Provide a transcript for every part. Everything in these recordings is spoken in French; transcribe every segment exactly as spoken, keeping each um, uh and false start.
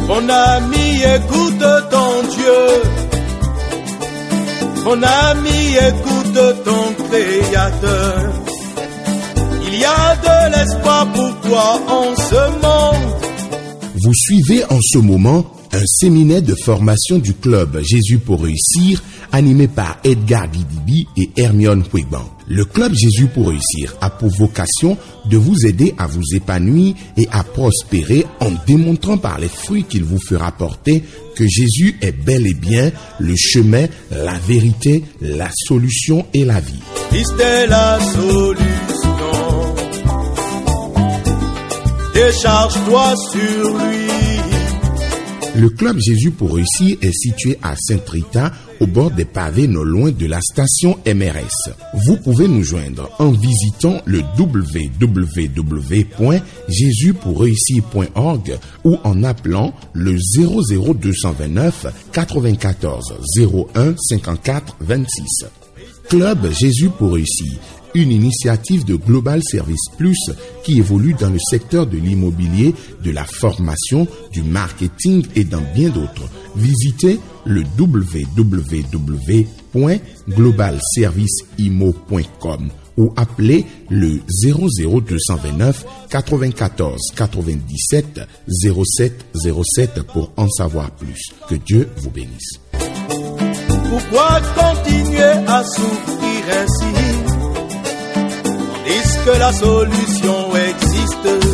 Mon ami, écoute ton Dieu. Mon ami, écoute ton Créateur. Il y a de l'espoir pour toi en ce monde. Vous suivez en ce moment un séminaire de formation du club Jésus pour réussir, animé par Edgar Guidibi et Hermione Huegban. Le club Jésus pour réussir a pour vocation de vous aider à vous épanouir et à prospérer en démontrant par les fruits qu'il vous fera porter que Jésus est bel et bien le chemin, la vérité, la solution et la vie. Christ est la solution. Décharge-toi sur lui. Le club Jésus pour réussir est situé à Saint-Rita, au bord des pavés non loin de la station M R S. Vous pouvez nous joindre en visitant le w w w point jésus pour réussir point org ou en appelant le zéro zéro deux cent vingt-neuf quatre-vingt-quatorze zéro un cinquante-quatre vingt-six. Club Jésus pour réussir, une initiative de Global Service Plus qui évolue dans le secteur de l'immobilier, de la formation, du marketing et dans bien d'autres. Visitez le w w w point global service imo point com ou appelez le zéro zéro deux cent vingt-neuf quatre-vingt-quatorze quatre-vingt-dix-sept zéro sept zéro sept pour en savoir plus. Que Dieu vous bénisse. Pourquoi continuer à souffrir ainsi? Est-ce que la solution existe?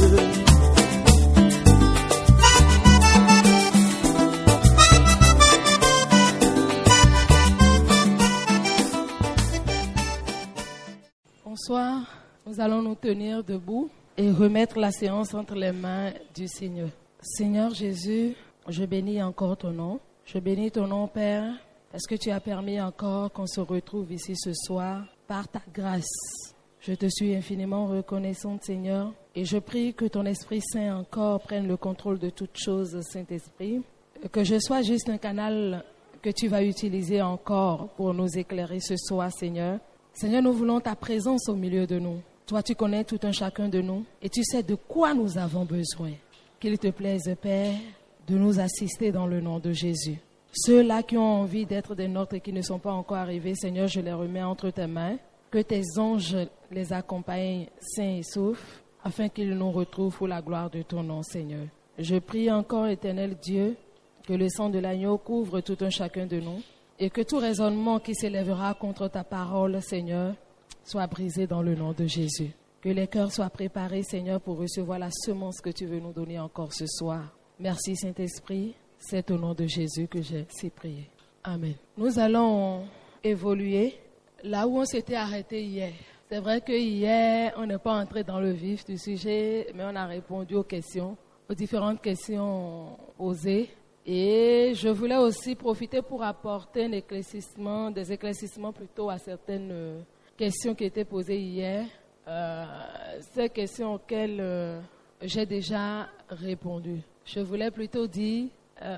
Bonsoir, nous allons nous tenir debout et remettre la séance entre les mains du Seigneur. Seigneur Jésus, je bénis encore ton nom. Je bénis ton nom, Père, parce que tu as permis encore qu'on se retrouve ici ce soir par ta grâce. Je te suis infiniment reconnaissante, Seigneur, et je prie que ton Esprit Saint encore prenne le contrôle de toutes choses, Saint-Esprit, que je sois juste un canal que tu vas utiliser encore pour nous éclairer ce soir, Seigneur. Seigneur, nous voulons ta présence au milieu de nous. Toi, tu connais tout un chacun de nous et tu sais de quoi nous avons besoin. Qu'il te plaise, Père, de nous assister dans le nom de Jésus. Ceux-là qui ont envie d'être des nôtres et qui ne sont pas encore arrivés, Seigneur, je les remets entre tes mains. Que tes anges les accompagnent sains et saufs, afin qu'ils nous retrouvent pour la gloire de ton nom, Seigneur. Je prie encore, éternel Dieu, que le sang de l'agneau couvre tout un chacun de nous et que tout raisonnement qui s'élèvera contre ta parole, Seigneur, soit brisé dans le nom de Jésus. Que les cœurs soient préparés, Seigneur, pour recevoir la semence que tu veux nous donner encore ce soir. Merci, Saint-Esprit. C'est au nom de Jésus que j'ai si prié. Amen. Nous allons évoluer là où on s'était arrêté hier. C'est vrai que hier, on n'est pas entré dans le vif du sujet, mais on a répondu aux questions, aux différentes questions posées. Et je voulais aussi profiter pour apporter un éclaircissement, des éclaircissements plutôt à certaines questions qui étaient posées hier. Euh, ces questions auxquelles euh, j'ai déjà répondu. Je voulais plutôt dire euh,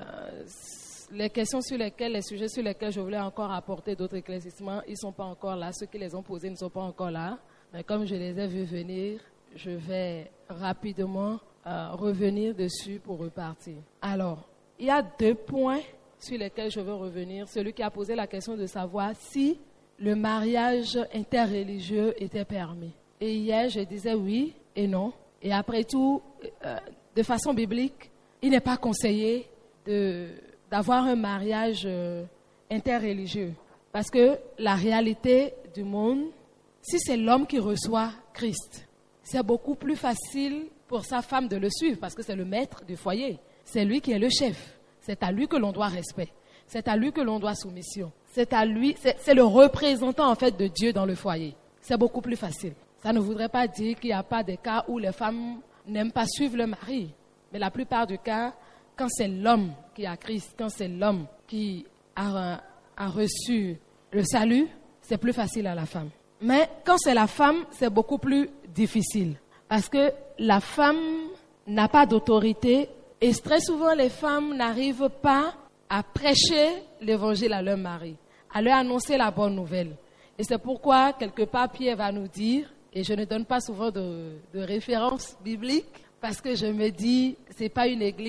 les questions sur lesquelles, les sujets sur lesquels je voulais encore apporter d'autres éclaircissements, ils ne sont pas encore là. Ceux qui les ont posés ne sont pas encore là. Mais comme je les ai vus venir, je vais rapidement euh, revenir dessus pour repartir. Alors, il y a deux points sur lesquels je veux revenir. Celui qui a posé la question de savoir si le mariage interreligieux était permis. Et hier, je disais oui et non. Et après tout, euh, de façon biblique, il n'est pas conseillé de... d'avoir un mariage euh, interreligieux. Parce que la réalité du monde, si c'est l'homme qui reçoit Christ, c'est beaucoup plus facile pour sa femme de le suivre parce que c'est le maître du foyer. C'est lui qui est le chef. C'est à lui que l'on doit respect. C'est à lui que l'on doit soumission. C'est à lui, c'est, c'est le représentant en fait de Dieu dans le foyer. C'est beaucoup plus facile. Ça ne voudrait pas dire qu'il n'y a pas des cas où les femmes n'aiment pas suivre le mari. Mais la plupart du cas, quand c'est l'homme qui a Christ, quand c'est l'homme qui a, a reçu le salut, c'est plus facile à la femme. Mais quand c'est la femme, c'est beaucoup plus difficile. Parce que la femme n'a pas d'autorité et très souvent les femmes n'arrivent pas à prêcher l'évangile à leur mari, à leur annoncer la bonne nouvelle. Et c'est pourquoi, quelque part, Pierre va nous dire, et je ne donne pas souvent de, de références bibliques, parce que je me dis, ce n'est pas une église,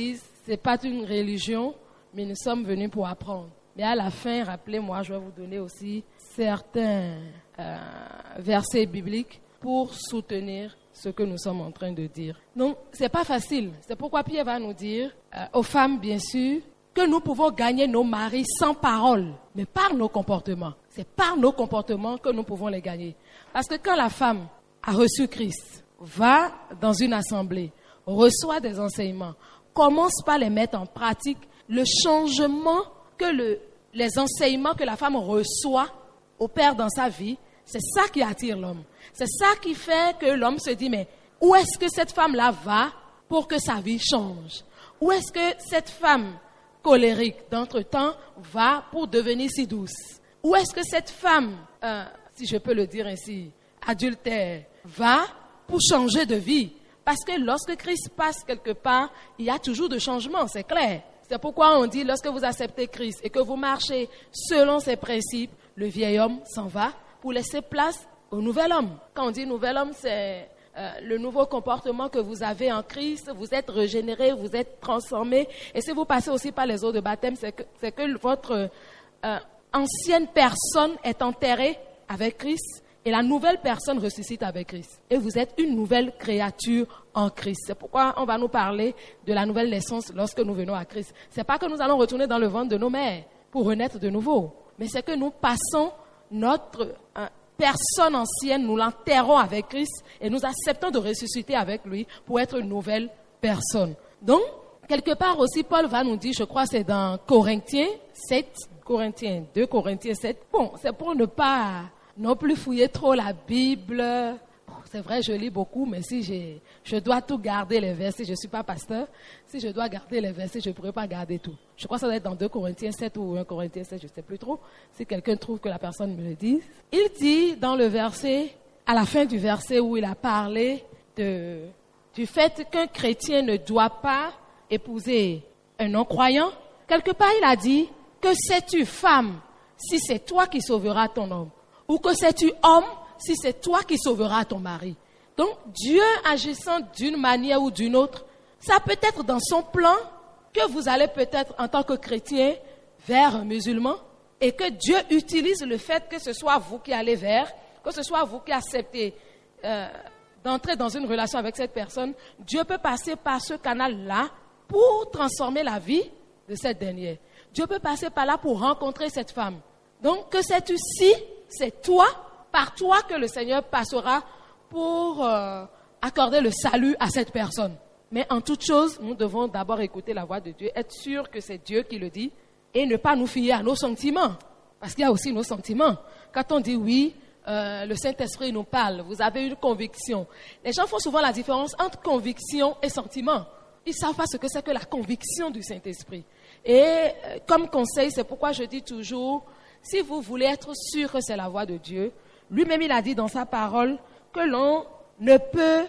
c'est pas une religion, mais nous sommes venus pour apprendre. Mais à la fin, rappelez-moi, je vais vous donner aussi certains euh, versets bibliques pour soutenir ce que nous sommes en train de dire. Donc, c'est pas facile. C'est pourquoi Pierre va nous dire, euh, aux femmes, bien sûr, que nous pouvons gagner nos maris sans parole, mais par nos comportements. C'est par nos comportements que nous pouvons les gagner. Parce que quand la femme a reçu Christ, va dans une assemblée, reçoit des enseignements, commence par les mettre en pratique, le changement que le, les enseignements que la femme reçoit opèrent dans sa vie, c'est ça qui attire l'homme. C'est ça qui fait que l'homme se dit, mais où est-ce que cette femme-là va pour que sa vie change? Où est-ce que cette femme colérique d'entre-temps va pour devenir si douce? Où est-ce que cette femme, euh, si je peux le dire ainsi, adultère, va pour changer de vie? Parce que lorsque Christ passe quelque part, il y a toujours de changements, c'est clair. C'est pourquoi on dit, lorsque vous acceptez Christ et que vous marchez selon ses principes, le vieil homme s'en va pour laisser place au nouvel homme. Quand on dit nouvel homme, c'est euh, le nouveau comportement que vous avez en Christ. Vous êtes régénéré, vous êtes transformé. Et si vous passez aussi par les eaux de baptême, c'est que, c'est que votre euh, ancienne personne est enterrée avec Christ et la nouvelle personne ressuscite avec Christ. Et vous êtes une nouvelle créature en Christ. C'est pourquoi on va nous parler de la nouvelle naissance lorsque nous venons à Christ. C'est pas que nous allons retourner dans le ventre de nos mères pour renaître de nouveau, mais c'est que nous passons notre euh, personne ancienne, nous l'enterrons avec Christ et nous acceptons de ressusciter avec lui pour être une nouvelle personne. Donc, quelque part aussi, Paul va nous dire, je crois c'est dans Corinthiens sept, Corinthiens deux, Corinthiens sept. Bon, c'est pour ne pas non plus fouiller trop la Bible. C'est vrai, je lis beaucoup, mais si j'ai, je dois tout garder les versets, je ne suis pas pasteur, si je dois garder les versets, je ne pourrais pas garder tout. Je crois que ça doit être dans deux Corinthiens sept ou un Corinthiens sept, je ne sais plus trop. Si quelqu'un trouve que la personne me le dise. Il dit dans le verset, à la fin du verset où il a parlé de, du fait qu'un chrétien ne doit pas épouser un non-croyant, quelque part il a dit, que sais-tu femme si c'est toi qui sauveras ton homme? Ou que sais-tu homme si c'est toi qui sauveras ton mari? Donc, Dieu agissant d'une manière ou d'une autre, ça peut être dans son plan que vous allez peut-être en tant que chrétien vers un musulman et que Dieu utilise le fait que ce soit vous qui allez vers, que ce soit vous qui acceptez euh, d'entrer dans une relation avec cette personne. Dieu peut passer par ce canal-là pour transformer la vie de cette dernière. Dieu peut passer par là pour rencontrer cette femme. Donc, que sais-tu si c'est toi, par toi que le Seigneur passera pour euh, accorder le salut à cette personne. Mais en toute chose, nous devons d'abord écouter la voix de Dieu, être sûr que c'est Dieu qui le dit et ne pas nous fier à nos sentiments. Parce qu'il y a aussi nos sentiments. Quand on dit oui, euh, le Saint-Esprit nous parle, vous avez une conviction. Les gens font souvent la différence entre conviction et sentiment. Ils ne savent pas ce que c'est que la conviction du Saint-Esprit. Et euh, comme conseil, c'est pourquoi je dis toujours, si vous voulez être sûr que c'est la voix de Dieu, lui-même il a dit dans sa parole que l'on ne peut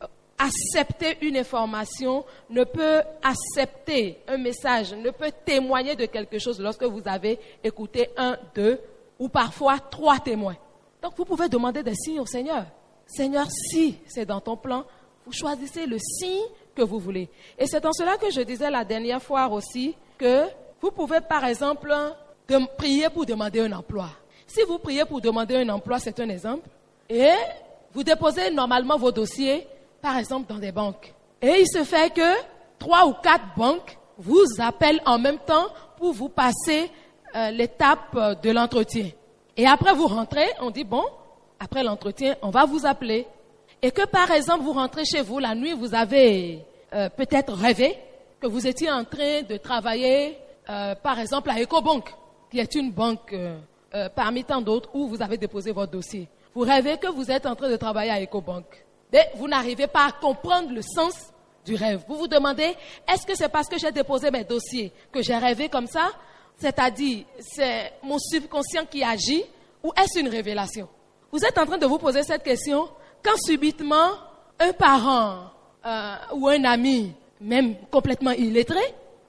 accepter une information, ne peut accepter un message, ne peut témoigner de quelque chose lorsque vous avez écouté un, deux ou parfois trois témoins. Donc vous pouvez demander des signes au Seigneur. Seigneur, si c'est dans ton plan, vous choisissez le signe que vous voulez. Et c'est dans cela que je disais la dernière fois aussi que vous pouvez par exemple de prier pour demander un emploi. Si vous priez pour demander un emploi, c'est un exemple. Et vous déposez normalement vos dossiers, par exemple, dans des banques. Et il se fait que trois ou quatre banques vous appellent en même temps pour vous passer euh, l'étape de l'entretien. Et après, vous rentrez, on dit, bon, après l'entretien, on va vous appeler. Et que, par exemple, vous rentrez chez vous, la nuit, vous avez euh, peut-être rêvé que vous étiez en train de travailler, euh, par exemple, à Ecobank, qui est une banque euh, euh, parmi tant d'autres où vous avez déposé votre dossier. Vous rêvez que vous êtes en train de travailler à Ecobank. Mais vous n'arrivez pas à comprendre le sens du rêve. Vous vous demandez, est-ce que c'est parce que j'ai déposé mes dossiers que j'ai rêvé comme ça? C'est-à-dire, c'est mon subconscient qui agit ou est-ce une révélation? Vous êtes en train de vous poser cette question quand subitement un parent euh, ou un ami, même complètement illettré,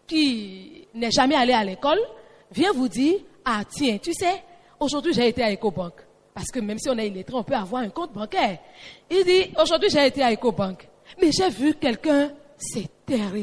qui n'est jamais allé à l'école, vient vous dire, ah tiens, tu sais, aujourd'hui j'ai été à Ecobank. Parce que même si on est illettré, on peut avoir un compte bancaire. Il dit, aujourd'hui j'ai été à Ecobank. Mais j'ai vu quelqu'un, c'est terrible.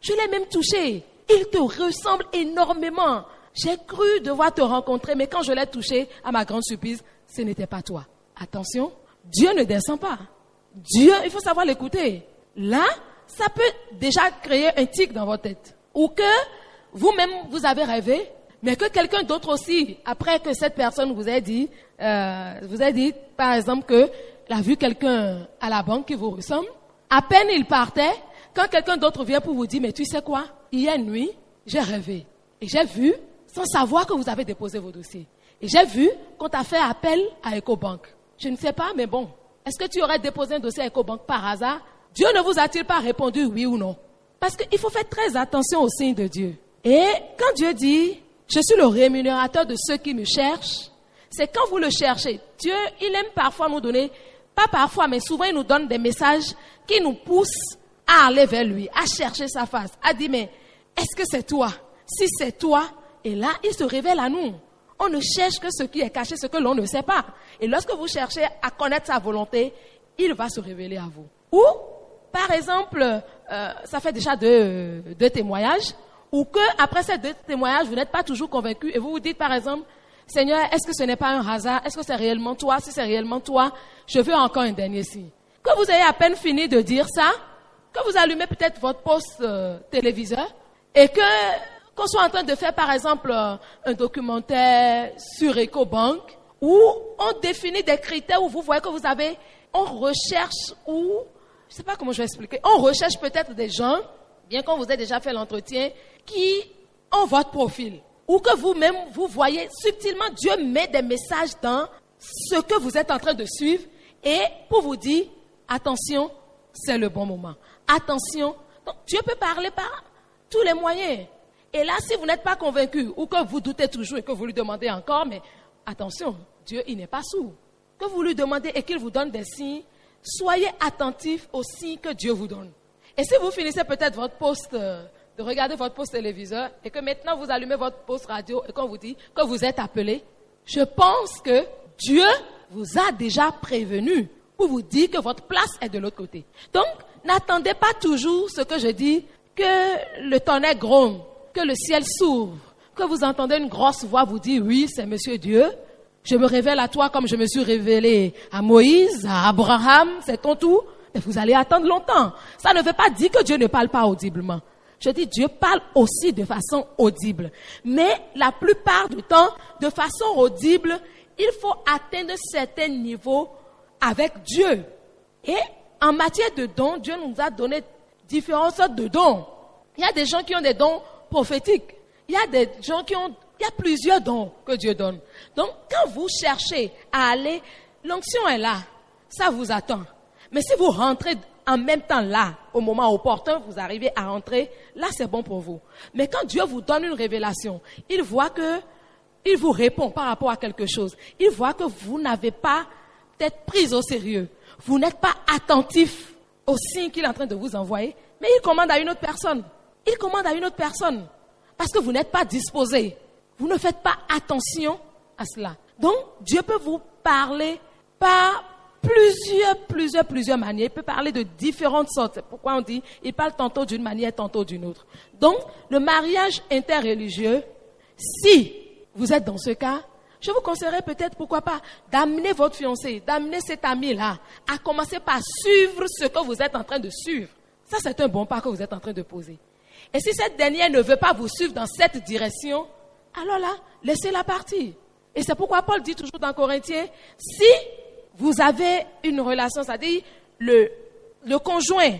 Je l'ai même touché. Il te ressemble énormément. J'ai cru devoir te rencontrer, mais quand je l'ai touché, à ma grande surprise, ce n'était pas toi. Attention, Dieu ne descend pas. Dieu, il faut savoir l'écouter. Là, ça peut déjà créer un tic dans votre tête. Ou que vous-même, vous avez rêvé, mais que quelqu'un d'autre aussi, après que cette personne vous ait dit, euh, vous ait dit, par exemple, qu'il a vu quelqu'un à la banque qui vous ressemble. À peine il partait, quand quelqu'un d'autre vient pour vous dire, mais tu sais quoi, hier nuit, j'ai rêvé. Et j'ai vu, sans savoir que vous avez déposé vos dossiers. Et j'ai vu qu'on t'a fait appel à Ecobank. Je ne sais pas, mais bon. Est-ce que tu aurais déposé un dossier à Ecobank par hasard? Dieu ne vous a-t-il pas répondu oui ou non? Parce qu'il faut faire très attention aux signes de Dieu. Et quand Dieu dit, je suis le rémunérateur de ceux qui me cherchent, c'est quand vous le cherchez. Dieu, il aime parfois nous donner, pas parfois, mais souvent il nous donne des messages qui nous poussent à aller vers lui, à chercher sa face, à dire, mais est-ce que c'est toi? Si c'est toi, et là, il se révèle à nous. On ne cherche que ce qui est caché, ce que l'on ne sait pas. Et lorsque vous cherchez à connaître sa volonté, il va se révéler à vous. Ou, par exemple, euh, ça fait déjà deux, deux témoignages, ou que après ces deux témoignages, vous n'êtes pas toujours convaincu et vous vous dites, par exemple, Seigneur, est-ce que ce n'est pas un hasard? Est-ce que c'est réellement toi? Si c'est réellement toi, je veux encore un dernier signe. Que vous ayez à peine fini de dire ça, que vous allumez peut-être votre poste euh, téléviseur et que qu'on soit en train de faire, par exemple, euh, un documentaire sur Ecobank où on définit des critères où vous voyez que vous avez, on recherche ou, je ne sais pas comment je vais expliquer, on recherche peut-être des gens, bien qu'on vous ait déjà fait l'entretien, qui ont votre profil. Ou que vous-même, vous voyez subtilement, Dieu met des messages dans ce que vous êtes en train de suivre et pour vous dire, attention, c'est le bon moment. Attention. Donc, Dieu peut parler par tous les moyens. Et là, si vous n'êtes pas convaincu ou que vous doutez toujours et que vous lui demandez encore, mais attention, Dieu, il n'est pas sourd. Que vous lui demandez et qu'il vous donne des signes, soyez attentifs aux signes que Dieu vous donne. Et si vous finissez peut-être votre poste, euh, de regarder votre poste téléviseur et que maintenant vous allumez votre poste radio et qu'on vous dit que vous êtes appelé, je pense que Dieu vous a déjà prévenu pour vous dire que votre place est de l'autre côté. Donc, n'attendez pas toujours ce que je dis, que le tonnerre gronde, que le ciel s'ouvre, que vous entendez une grosse voix vous dire, oui, c'est Monsieur Dieu, je me révèle à toi comme je me suis révélé à Moïse, à Abraham, c'est ton tour. Mais vous allez attendre longtemps. Ça ne veut pas dire que Dieu ne parle pas audiblement. Je dis, Dieu parle aussi de façon audible. Mais la plupart du temps, de façon audible, il faut atteindre certains niveaux avec Dieu. Et en matière de dons, Dieu nous a donné différentes sortes de dons. Il y a des gens qui ont des dons prophétiques. Il y a des gens qui ont, il y a plusieurs dons que Dieu donne. Donc, quand vous cherchez à aller, l'onction est là. Ça vous attend. Mais si vous rentrez en même temps là, au moment opportun, vous arrivez à rentrer, là c'est bon pour vous. Mais quand Dieu vous donne une révélation, il voit que, il vous répond par rapport à quelque chose. Il voit que vous n'avez pas peut-être pris au sérieux. Vous n'êtes pas attentif aux signes qu'il est en train de vous envoyer. Mais il commande à une autre personne. Il commande à une autre personne. Parce que vous n'êtes pas disposé. Vous ne faites pas attention à cela. Donc, Dieu peut vous parler par plusieurs, plusieurs, plusieurs manières. Il peut parler de différentes sortes. C'est pourquoi on dit, il parle tantôt d'une manière, tantôt d'une autre. Donc, le mariage interreligieux, si vous êtes dans ce cas, je vous conseillerais peut-être, pourquoi pas, d'amener votre fiancé, d'amener cet ami-là, à commencer par suivre ce que vous êtes en train de suivre. Ça, c'est un bon pas que vous êtes en train de poser. Et si cette dernière ne veut pas vous suivre dans cette direction, alors là, laissez-la partir. Et c'est pourquoi Paul dit toujours dans Corinthiens, si vous avez une relation, c'est-à-dire le, le conjoint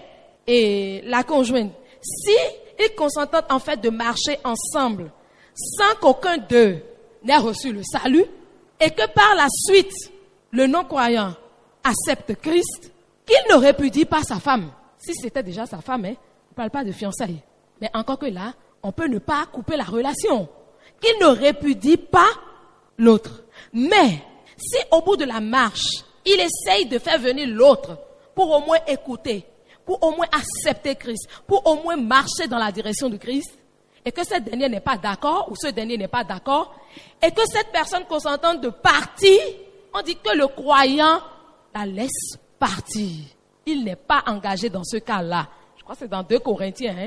et la conjointe, si ils consentent en fait de marcher ensemble sans qu'aucun d'eux n'ait reçu le salut et que par la suite, le non-croyant accepte Christ, qu'il ne répudie pas sa femme. Si c'était déjà sa femme, hein, on ne parle pas de fiançailles. Mais encore que là, on peut ne pas couper la relation. Qu'il ne répudie pas l'autre. Mais si au bout de la marche, il essaye de faire venir l'autre pour au moins écouter, pour au moins accepter Christ, pour au moins marcher dans la direction de Christ, et que cette dernière n'est pas d'accord, ou ce dernier n'est pas d'accord, et que cette personne consentante de partir, on dit que le croyant la laisse partir. Il n'est pas engagé dans ce cas-là. Je crois que c'est dans deux Corinthiens, hein.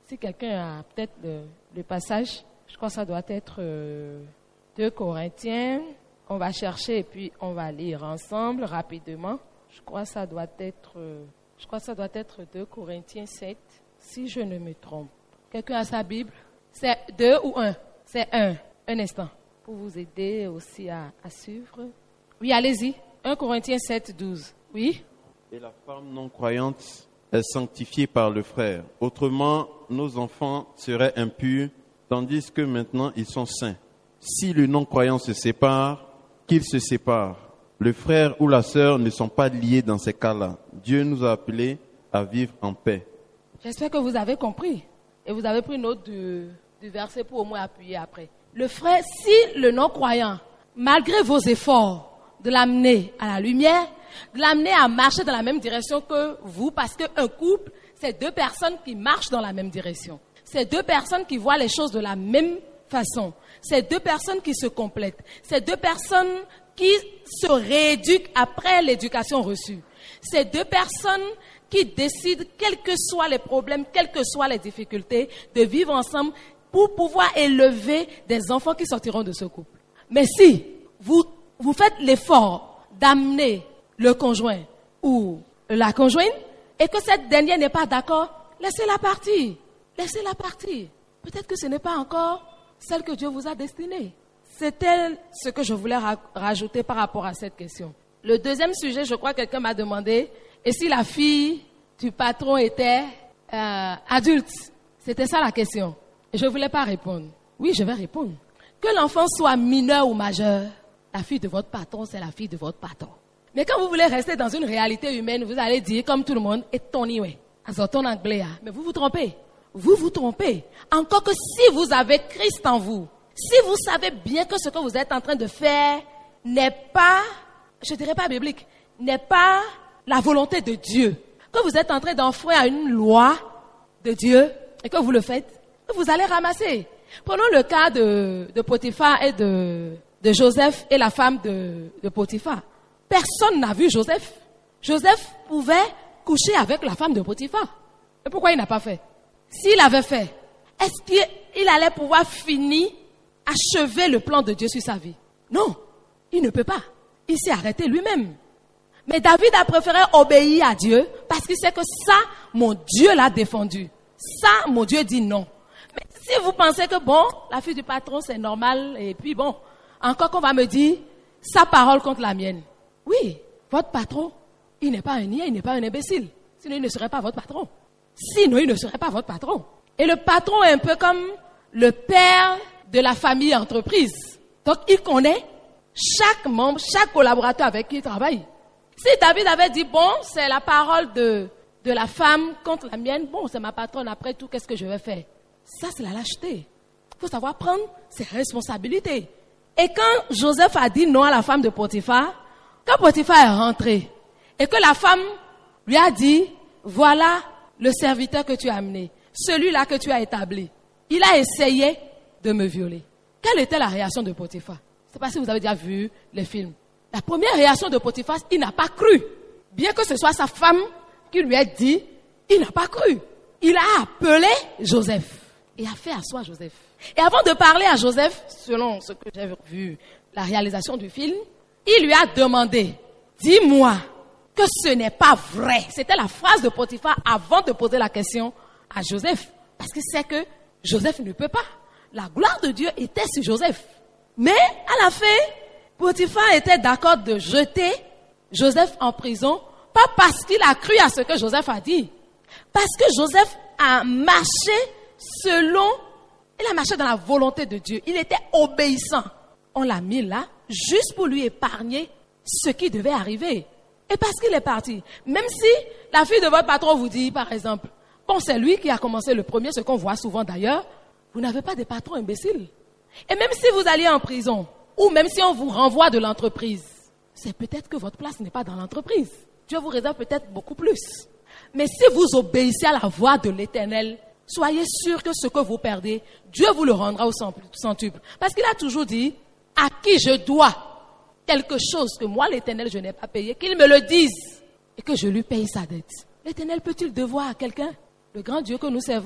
Si quelqu'un a peut-être le, le passage, je crois que ça doit être euh, deux Corinthiens. On va chercher et puis on va lire ensemble rapidement. Je crois que ça doit être, euh, je crois que ça doit être deux Corinthiens sept, si je ne me trompe. Quelqu'un a sa Bible? C'est deux ou un? C'est un. Un instant. Pour vous aider aussi à, à suivre. Oui, allez-y. un Corinthiens sept, douze. Oui? Et la femme non croyante est sanctifiée par le frère. Autrement, nos enfants seraient impurs, tandis que maintenant ils sont saints. Si le non-croyant se sépare, qu'il se sépare. Le frère ou la sœur ne sont pas liés dans ces cas-là. Dieu nous a appelés à vivre en paix. J'espère que vous avez compris. Et vous avez pris note du, du verset pour au moins appuyer après. Le frère, si le non-croyant, malgré vos efforts de l'amener à la lumière, de l'amener à marcher dans la même direction que vous, parce qu'un couple, c'est deux personnes qui marchent dans la même direction. C'est deux personnes qui voient les choses de la même façon. C'est deux personnes qui se complètent. C'est deux personnes qui se rééduquent après l'éducation reçue. C'est deux personnes qui décident, quels que soient les problèmes, quelles que soient les difficultés, de vivre ensemble pour pouvoir élever des enfants qui sortiront de ce couple. Mais si vous, vous faites l'effort d'amener le conjoint ou la conjointe et que cette dernière n'est pas d'accord, laissez-la partir. Laissez-la partir. Peut-être que ce n'est pas encore celle que Dieu vous a destinée. C'était ce que je voulais ra- rajouter par rapport à cette question. Le deuxième sujet, je crois que quelqu'un m'a demandé, et si la fille du patron était euh, adulte? C'était ça la question. Et je ne voulais pas répondre. Oui, je vais répondre. Que l'enfant soit mineur ou majeur, la fille de votre patron, c'est la fille de votre patron. Mais quand vous voulez rester dans une réalité humaine, vous allez dire, comme tout le monde, et Tony, ouais. En anglais, mais vous vous trompez. Vous vous trompez. Encore que si vous avez Christ en vous, si vous savez bien que ce que vous êtes en train de faire n'est pas, je dirais pas biblique, n'est pas la volonté de Dieu, que vous êtes en train d'enfreindre une loi de Dieu et que vous le faites, vous allez ramasser. Prenons le cas de, de Potiphar et de, de Joseph et la femme de, de Potiphar. Personne n'a vu Joseph. Joseph pouvait coucher avec la femme de Potiphar. Et pourquoi il n'a pas fait? S'il avait fait, est-ce qu'il allait pouvoir finir, achever le plan de Dieu sur sa vie? Non, il ne peut pas. Il s'est arrêté lui-même. Mais David a préféré obéir à Dieu parce qu'il sait que ça, mon Dieu l'a défendu. Ça, mon Dieu dit non. Mais si vous pensez que bon, la fille du patron c'est normal et puis bon, encore qu'on va me dire sa parole contre la mienne. Oui, votre patron, il n'est pas un niais, il n'est pas un imbécile. Sinon il ne serait pas votre patron. Sinon, il ne serait pas votre patron. Et le patron est un peu comme le père de la famille entreprise. Donc, il connaît chaque membre, chaque collaborateur avec qui il travaille. Si David avait dit, bon, c'est la parole de, de la femme contre la mienne, bon, c'est ma patronne, après tout, qu'est-ce que je vais faire? Ça, c'est la lâcheté. Il faut savoir prendre ses responsabilités. Et quand Joseph a dit non à la femme de Potiphar, quand Potiphar est rentré, et que la femme lui a dit, voilà le serviteur que tu as amené, celui-là que tu as établi, il a essayé de me violer. Quelle était la réaction de Potiphar? Je ne sais pas si vous avez déjà vu les films. La première réaction de Potiphar, il n'a pas cru. Bien que ce soit sa femme qui lui ait dit, il n'a pas cru. Il a appelé Joseph et a fait asseoir Joseph. Et avant de parler à Joseph, selon ce que j'ai vu, la réalisation du film, il lui a demandé, dis-moi que ce n'est pas vrai. C'était la phrase de Potiphar avant de poser la question à Joseph. Parce qu'il sait que Joseph ne peut pas. La gloire de Dieu était sur Joseph. Mais à la fin, Potiphar était d'accord de jeter Joseph en prison, pas parce qu'il a cru à ce que Joseph a dit. Parce que Joseph a marché selon, il a marché dans la volonté de Dieu. Il était obéissant. On l'a mis là, juste pour lui épargner ce qui devait arriver. Et parce qu'il est parti. Même si la fille de votre patron vous dit, par exemple, bon, c'est lui qui a commencé le premier, ce qu'on voit souvent d'ailleurs, vous n'avez pas de patron imbécile. Et même si vous alliez en prison, ou même si on vous renvoie de l'entreprise, c'est peut-être que votre place n'est pas dans l'entreprise. Dieu vous réserve peut-être beaucoup plus. Mais si vous obéissez à la voix de l'Éternel, soyez sûr que ce que vous perdez, Dieu vous le rendra au centuple. Parce qu'il a toujours dit, à qui je dois quelque chose que moi, l'Éternel, je n'ai pas payé, qu'il me le dise et que je lui paye sa dette. L'Éternel peut-il devoir à quelqu'un? Le grand Dieu que nous servons,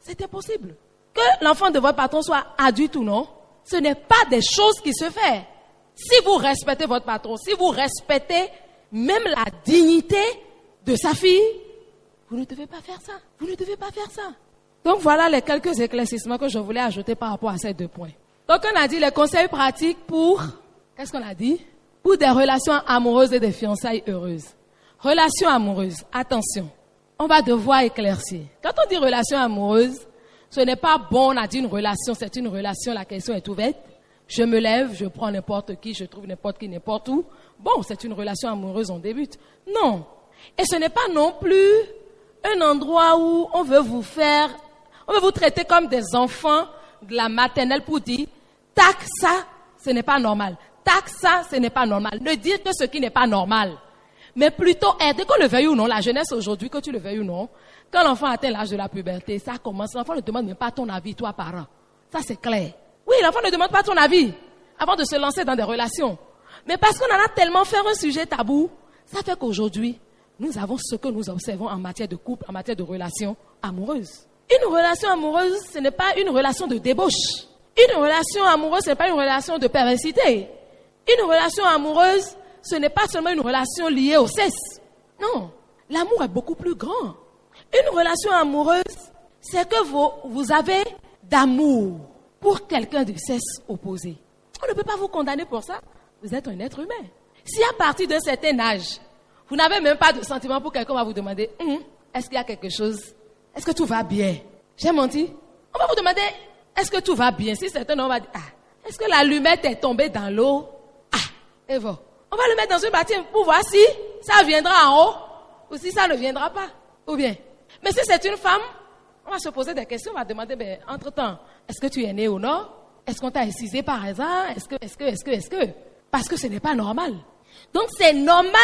C'est impossible. Que l'enfant de votre patron soit adulte ou non, ce n'est pas des choses qui se font. Si vous respectez votre patron, si vous respectez même la dignité de sa fille, vous ne devez pas faire ça. Vous ne devez pas faire ça. Donc voilà les quelques éclaircissements que je voulais ajouter par rapport à ces deux points. Donc on a dit les conseils pratiques pour, qu'est-ce qu'on a dit? Pour des relations amoureuses et des fiançailles heureuses. Relations amoureuses, attention, on va devoir éclaircir. Quand on dit relation amoureuse, ce n'est pas bon, on a dit une relation, c'est une relation, la question est ouverte. Je me lève, je prends n'importe qui, je trouve n'importe qui, n'importe où. Bon, c'est une relation amoureuse, on débute. Non. Et ce n'est pas non plus un endroit où on veut vous faire, on veut vous traiter comme des enfants de la maternelle pour dire, tac, ça, ce n'est pas normal. Tac, ça, ce n'est pas normal. Ne dire que ce qui n'est pas normal. Mais plutôt aider, qu'on le veuille ou non, la jeunesse aujourd'hui, que tu le veuilles ou non, quand l'enfant atteint l'âge de la puberté, ça commence, l'enfant ne demande même pas ton avis, toi, parent. Ça, c'est clair. Oui, l'enfant ne demande pas ton avis avant de se lancer dans des relations. Mais parce qu'on en a tellement fait un sujet tabou, ça fait qu'aujourd'hui, nous avons ce que nous observons en matière de couple, en matière de relations amoureuses. Une relation amoureuse, ce n'est pas une relation de débauche. Une relation amoureuse, ce n'est pas une relation de perversité. Une relation amoureuse, ce n'est pas seulement une relation liée au sexe. Non, l'amour est beaucoup plus grand. Une relation amoureuse, c'est que vous, vous avez d'amour pour quelqu'un du sexe opposé. On ne peut pas vous condamner pour ça. Vous êtes un être humain. Si à partir d'un certain âge, vous n'avez même pas de sentiment pour quelqu'un, on va vous demander, hum, est-ce qu'il y a quelque chose? Est-ce que tout va bien? J'ai menti? On va vous demander, est-ce que tout va bien? Si c'est un homme, on va dire, ah, est-ce que l'allumette est tombée dans l'eau? Ah, et voilà. On va le mettre dans une bâtiment pour voir si ça viendra en haut ou si ça ne viendra pas. Ou bien. Mais si c'est une femme, on va se poser des questions, on va demander, ben, entre-temps, est-ce que tu es né ou non? Est-ce qu'on t'a incisé par hasard? Est-ce que, est-ce que, est-ce que, est-ce que? Parce que ce n'est pas normal. Donc c'est normal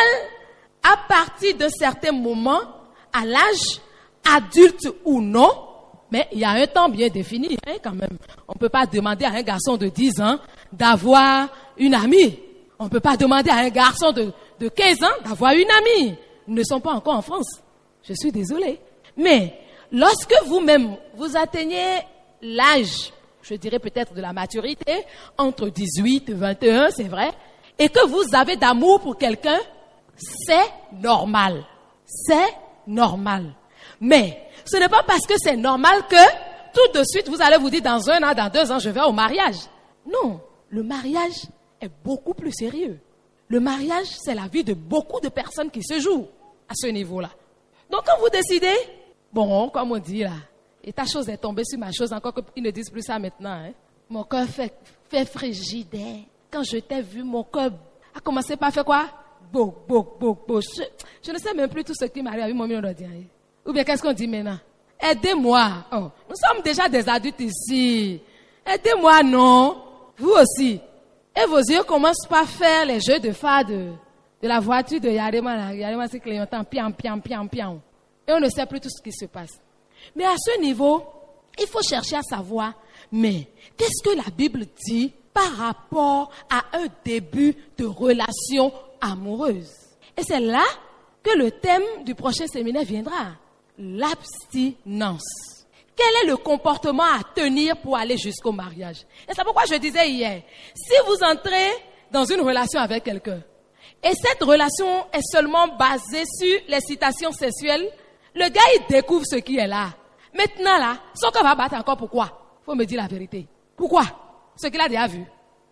à partir d'un certain moment, à l'âge adulte ou non, mais il y a un temps bien défini, hein, quand même. On ne peut pas demander à un garçon de dix ans d'avoir une amie. On ne peut pas demander à un garçon de, de quinze ans d'avoir une amie. Ils ne sont pas encore en France. Je suis désolée. Mais lorsque vous-même, vous atteignez l'âge, je dirais peut-être de la maturité, entre dix-huit et vingt et un, c'est vrai, et que vous avez d'amour pour quelqu'un, c'est normal. C'est normal. Mais ce n'est pas parce que c'est normal que tout de suite vous allez vous dire dans un an, dans deux ans, je vais au mariage. Non, le mariage est beaucoup plus sérieux. Le mariage, c'est la vie de beaucoup de personnes qui se jouent à ce niveau-là. Donc quand vous décidez, bon, comme on dit là, et ta chose est tombée sur ma chose, encore qu'ils ne disent plus ça maintenant. Hein. Mon cœur fait, fait frigidaire. Quand je t'ai vu, mon cœur a commencé par faire quoi? Bo, bo, bo, bo. Je, je ne sais même plus tout ce qui m'arrive avec mon million d'audience. Ou bien qu'est-ce qu'on dit maintenant? Aidez-moi. Oh, nous sommes déjà des adultes ici. Aidez-moi, non? Vous aussi. Et vos yeux commencent par faire les jeux de phare de, de la voiture de Yarema. Yarema, c'est clignotant, piam, piam, piam, piam. Et on ne sait plus tout ce qui se passe. Mais à ce niveau, il faut chercher à savoir, mais qu'est-ce que la Bible dit par rapport à un début de relation amoureuse? Et c'est là que le thème du prochain séminaire viendra. L'abstinence. Quel est le comportement à tenir pour aller jusqu'au mariage? Et c'est pourquoi je disais hier, si vous entrez dans une relation avec quelqu'un, et cette relation est seulement basée sur l'excitation sexuelle, le gars, il découvre ce qui est là. Maintenant, là, son cœur va battre encore. Pourquoi? Il faut me dire la vérité. Pourquoi? Ce qu'il a déjà vu.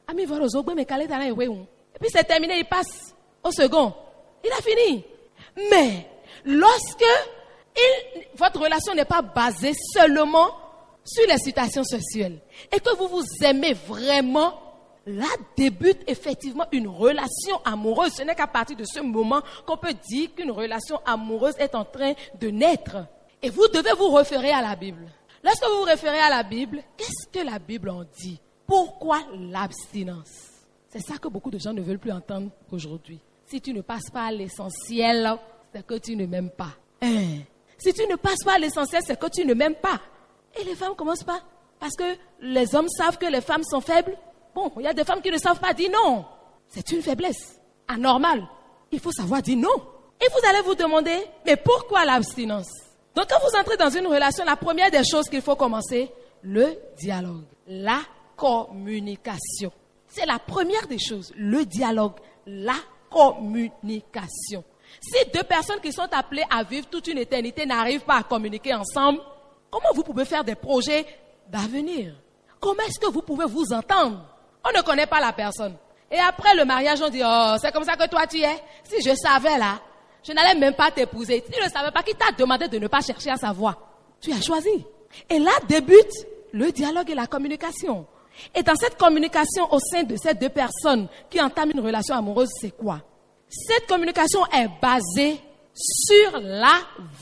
Et puis c'est terminé, il passe au second. Il a fini. Mais, lorsque il, votre relation n'est pas basée seulement sur l'excitation sexuelle, et que vous vous aimez vraiment, là débute effectivement une relation amoureuse. Ce n'est qu'à partir de ce moment qu'on peut dire qu'une relation amoureuse est en train de naître. Et vous devez vous référer à la Bible. Lorsque vous vous référez à la Bible, qu'est-ce que la Bible en dit? Pourquoi l'abstinence? C'est ça que beaucoup de gens ne veulent plus entendre aujourd'hui. Si tu ne passes pas à l'essentiel, c'est que tu ne m'aimes pas. Hein? Si tu ne passes pas à l'essentiel, c'est que tu ne m'aimes pas. Et les femmes commencent pas. Parce que les hommes savent que les femmes sont faibles. Bon, il y a des femmes qui ne savent pas dire non. C'est une faiblesse anormale. Il faut savoir dire non. Et vous allez vous demander, mais pourquoi l'abstinence? Donc quand vous entrez dans une relation, la première des choses qu'il faut commencer, le dialogue, la communication. C'est la première des choses, le dialogue, la communication. Si deux personnes qui sont appelées à vivre toute une éternité n'arrivent pas à communiquer ensemble, comment vous pouvez faire des projets d'avenir? Comment est-ce que vous pouvez vous entendre? On ne connaît pas la personne. Et après le mariage, on dit, oh, c'est comme ça que toi tu es. Si je savais là, je n'allais même pas t'épouser. Si tu ne savais pas, qui t'a demandé de ne pas chercher à savoir? Tu as choisi. Et là débute le dialogue et la communication. Et dans cette communication au sein de ces deux personnes qui entament une relation amoureuse, c'est quoi? Cette communication est basée sur la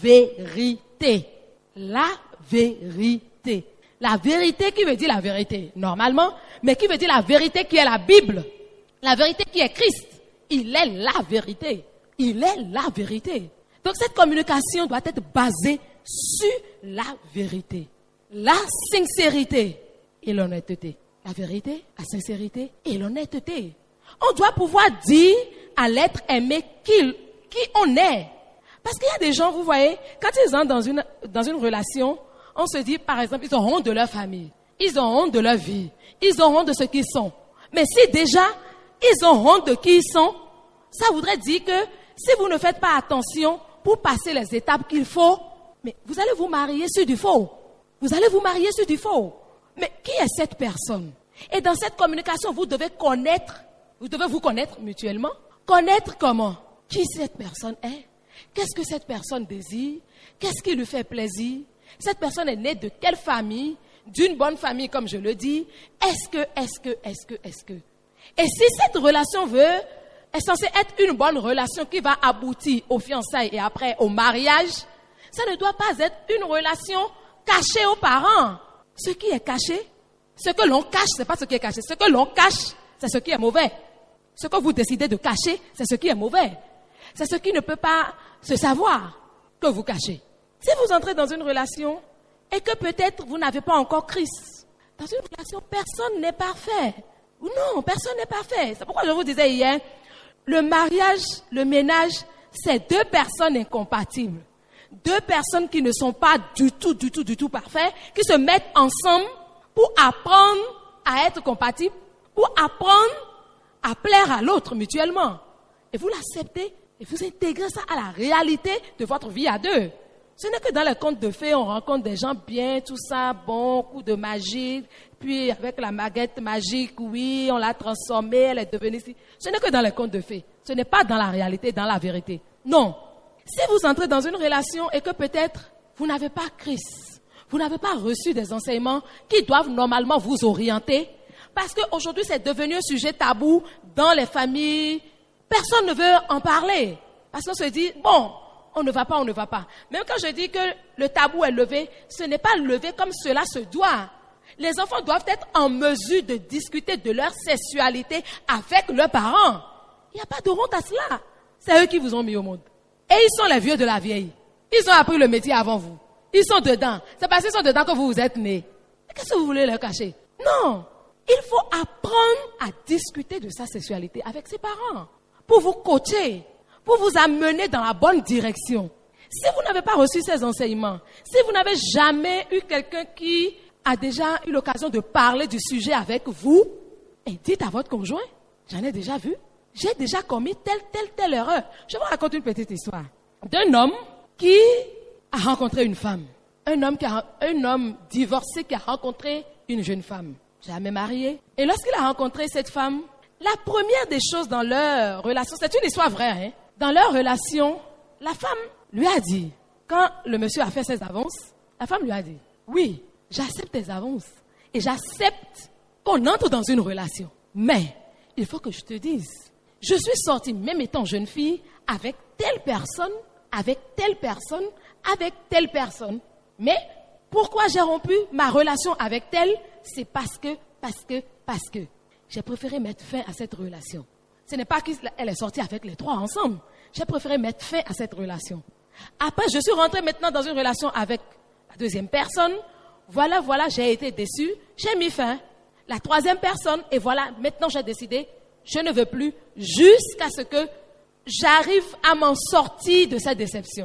vérité. La vérité. La vérité qui veut dire la vérité, normalement, mais qui veut dire la vérité qui est la Bible. La vérité qui est Christ. Il est la vérité. Il est la vérité. Donc cette communication doit être basée sur la vérité. La sincérité et l'honnêteté. La vérité, la sincérité et l'honnêteté. On doit pouvoir dire à l'être aimé qui, qui on est. Parce qu'il y a des gens, vous voyez, quand ils entrent dans une, dans une relation, on se dit, par exemple, ils ont honte de leur famille. Ils ont honte de leur vie. Ils ont honte de ce qu'ils sont. Mais si déjà, ils ont honte de qui ils sont, ça voudrait dire que si vous ne faites pas attention pour passer les étapes qu'il faut, mais vous allez vous marier sur du faux. Vous allez vous marier sur du faux. Mais qui est cette personne? Et dans cette communication, vous devez connaître, vous devez vous connaître mutuellement. Connaître comment? Qui cette personne est? Qu'est-ce que cette personne désire? Qu'est-ce qui lui fait plaisir? Cette personne est née de quelle famille? D'une bonne famille, comme je le dis. Est-ce que, est-ce que, est-ce que, est-ce que? Et si cette relation veut, est censée être une bonne relation qui va aboutir aux fiançailles et après au mariage, ça ne doit pas être une relation cachée aux parents. Ce qui est caché, ce que l'on cache, c'est pas ce qui est caché. Ce que l'on cache, c'est ce qui est mauvais. Ce que vous décidez de cacher, c'est ce qui est mauvais. C'est ce qui ne peut pas se savoir que vous cachez. Si vous entrez dans une relation et que peut-être vous n'avez pas encore Christ, dans une relation, personne n'est parfait. Non, personne n'est parfait. C'est pourquoi je vous disais hier, le mariage, le ménage, c'est deux personnes incompatibles. Deux personnes qui ne sont pas du tout, du tout, du tout parfaites, qui se mettent ensemble pour apprendre à être compatibles, pour apprendre à plaire à l'autre mutuellement. Et vous l'acceptez et vous intégrez ça à la réalité de votre vie à deux. Ce n'est que dans les contes de fées, on rencontre des gens bien, tout ça, bon, coup de magie, puis avec la baguette magique, oui, on l'a transformée, elle est devenue ici. Ce n'est que dans les contes de fées. Ce n'est pas dans la réalité, dans la vérité. Non. Si vous entrez dans une relation et que peut-être vous n'avez pas Christ, vous n'avez pas reçu des enseignements qui doivent normalement vous orienter, parce qu'aujourd'hui c'est devenu un sujet tabou dans les familles, personne ne veut en parler. Parce qu'on se dit, bon, on ne va pas, on ne va pas. Même quand je dis que le tabou est levé, ce n'est pas levé comme cela se doit. Les enfants doivent être en mesure de discuter de leur sexualité avec leurs parents. Il n'y a pas de honte à cela. C'est eux qui vous ont mis au monde. Et ils sont les vieux de la vieille. Ils ont appris le métier avant vous. Ils sont dedans. C'est parce qu'ils sont dedans que vous vous êtes nés. Qu'est-ce que vous voulez leur cacher? Non. Il faut apprendre à discuter de sa sexualité avec ses parents. Pour vous coacher. Pour vous amener dans la bonne direction. Si vous n'avez pas reçu ces enseignements, si vous n'avez jamais eu quelqu'un qui a déjà eu l'occasion de parler du sujet avec vous, et dites à votre conjoint, j'en ai déjà vu, j'ai déjà commis telle, telle, telle erreur. Je vous raconte une petite histoire d'un homme qui a rencontré une femme. Un homme, qui a, un homme divorcé qui a rencontré une jeune femme, jamais mariée. Et lorsqu'il a rencontré cette femme, la première des choses dans leur relation, c'est une histoire vraie, hein, dans leur relation, la femme lui a dit, quand le monsieur a fait ses avances, la femme lui a dit, oui, j'accepte tes avances et j'accepte qu'on entre dans une relation. Mais il faut que je te dise, je suis sortie, même étant jeune fille, avec telle personne, avec telle personne, avec telle personne. Mais pourquoi j'ai rompu ma relation avec telle? C'est parce que, parce que, parce que j'ai préféré mettre fin à cette relation. Ce n'est pas qu'elle est sortie avec les trois ensemble. J'ai préféré mettre fin à cette relation. Après, je suis rentrée maintenant dans une relation avec la deuxième personne. Voilà, voilà, j'ai été déçue. J'ai mis fin. La troisième personne, et voilà, maintenant j'ai décidé, je ne veux plus, jusqu'à ce que j'arrive à m'en sortir de cette déception.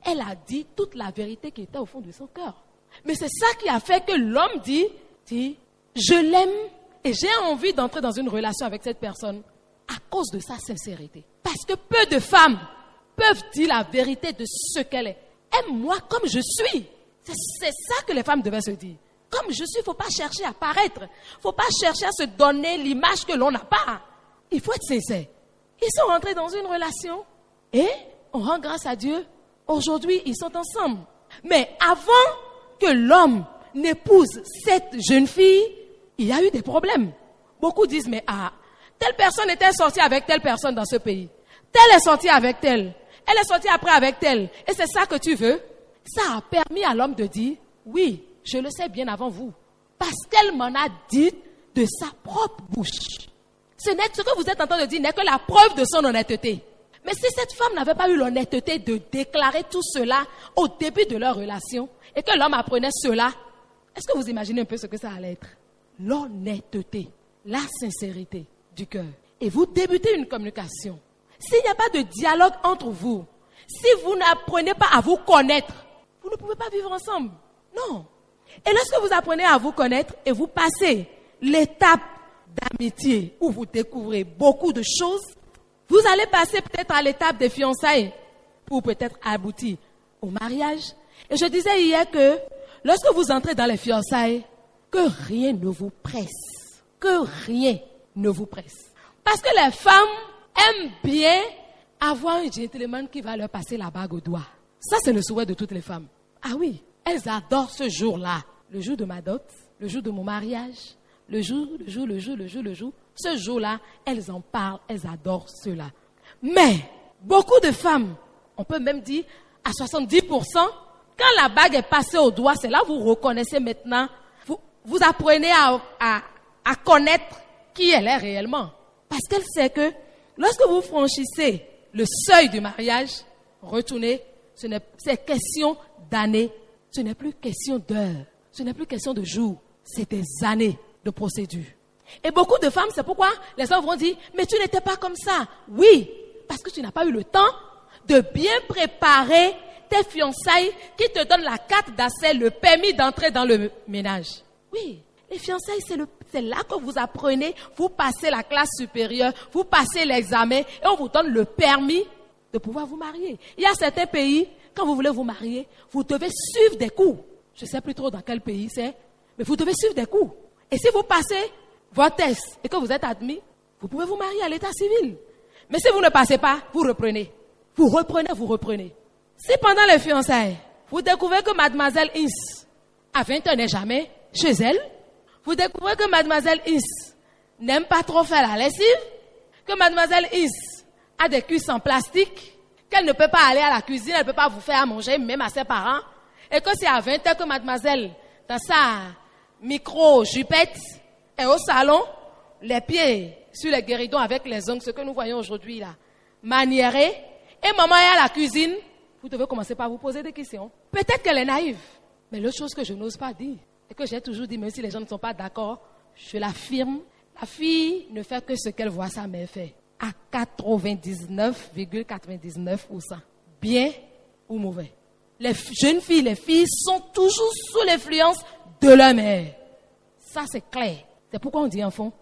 elle a dit toute la vérité qui était au fond de son cœur. Mais c'est ça qui a fait que l'homme dit, dit, je l'aime et j'ai envie d'entrer dans une relation avec cette personne à cause de sa sincérité. Parce que peu de femmes peuvent dire la vérité de ce qu'elle est. Aime-moi comme je suis. C'est, c'est ça que les femmes devaient se dire. Comme je suis, il ne faut pas chercher à paraître. Il ne faut pas chercher à se donner l'image que l'on n'a pas. Il faut être sincère. Ils sont rentrés dans une relation et on rend grâce à Dieu. Aujourd'hui, ils sont ensemble. Mais avant que l'homme n'épouse cette jeune fille, il y a eu des problèmes. Beaucoup disent, mais ah, telle personne était sortie avec telle personne dans ce pays. Telle est sortie avec telle. Elle est sortie après avec telle. Et c'est ça que tu veux? Ça a permis à l'homme de dire, oui, je le sais bien avant vous. Parce qu'elle m'en a dit de sa propre bouche. Ce, n'est, ce que vous êtes en train de dire n'est que la preuve de son honnêteté. Mais si cette femme n'avait pas eu l'honnêteté de déclarer tout cela au début de leur relation, et que l'homme apprenait cela, est-ce que vous imaginez un peu ce que ça allait être? L'honnêteté, la sincérité du cœur. Et vous débutez une communication. S'il n'y a pas de dialogue entre vous, si vous n'apprenez pas à vous connaître, vous ne pouvez pas vivre ensemble. Non. Et lorsque vous apprenez à vous connaître et vous passez l'étape d'amitié où vous découvrez beaucoup de choses, vous allez passer peut-être à l'étape des fiançailles pour peut-être aboutir au mariage. Et je disais hier que lorsque vous entrez dans les fiançailles, que rien ne vous presse. Que rien ne vous presse. Parce que les femmes aiment bien avoir un gentleman qui va leur passer la bague au doigt. Ça, c'est le souhait de toutes les femmes. Ah oui, elles adorent ce jour-là. Le jour de ma dot, le jour de mon mariage, le jour, le jour, le jour, le jour, le jour. Ce jour-là, elles en parlent, elles adorent cela. Mais, beaucoup de femmes, on peut même dire à soixante-dix pour cent, quand la bague est passée au doigt, c'est là que vous reconnaissez maintenant, vous, vous apprenez à, à, à connaître qui elle est réellement. Parce qu'elle sait que lorsque vous franchissez le seuil du mariage, retournez, ce n'est, c'est question d'années, ce n'est plus question d'heures, ce n'est plus question de jours, c'est des années de procédure. Et beaucoup de femmes, c'est pourquoi les hommes vont dire, mais tu n'étais pas comme ça. Oui, parce que tu n'as pas eu le temps de bien préparer tes fiançailles qui te donnent la carte d'accès, le permis d'entrer dans le ménage. Oui, les fiançailles, c'est, le, c'est là que vous apprenez, vous passez la classe supérieure, vous passez l'examen et on vous donne le permis de pouvoir vous marier. Il y a certains pays, quand vous voulez vous marier, vous devez suivre des cours. Je ne sais plus trop dans quel pays c'est, mais vous devez suivre des cours. Et si vous passez votre test et que vous êtes admis, vous pouvez vous marier à l'état civil. Mais si vous ne passez pas, vous reprenez. Vous reprenez, vous reprenez. Si pendant les fiançailles, vous découvrez que mademoiselle Is à vingt ans n'est jamais chez elle, vous découvrez que mademoiselle Is n'aime pas trop faire la lessive, que mademoiselle Is a des cuisses en plastique, qu'elle ne peut pas aller à la cuisine, elle ne peut pas vous faire à manger, même à ses parents, et que c'est à vingt ans que mademoiselle, dans sa micro-jupette, est au salon, les pieds sur les guéridons avec les ongles, ce que nous voyons aujourd'hui là, maniérés, et maman est à la cuisine, vous devez commencer par vous poser des questions. Peut-être qu'elle est naïve, mais l'autre chose que je n'ose pas dire, et que j'ai toujours dit, même si les gens ne sont pas d'accord, je l'affirme, la fille ne fait que ce qu'elle voit sa mère faire. À quatre-vingt-dix-neuf virgule quatre-vingt-dix-neuf pour cent. Bien ou mauvais. Les jeunes filles, les filles sont toujours sous l'influence de leur mère. Ça, c'est clair. C'est pourquoi on dit enfant,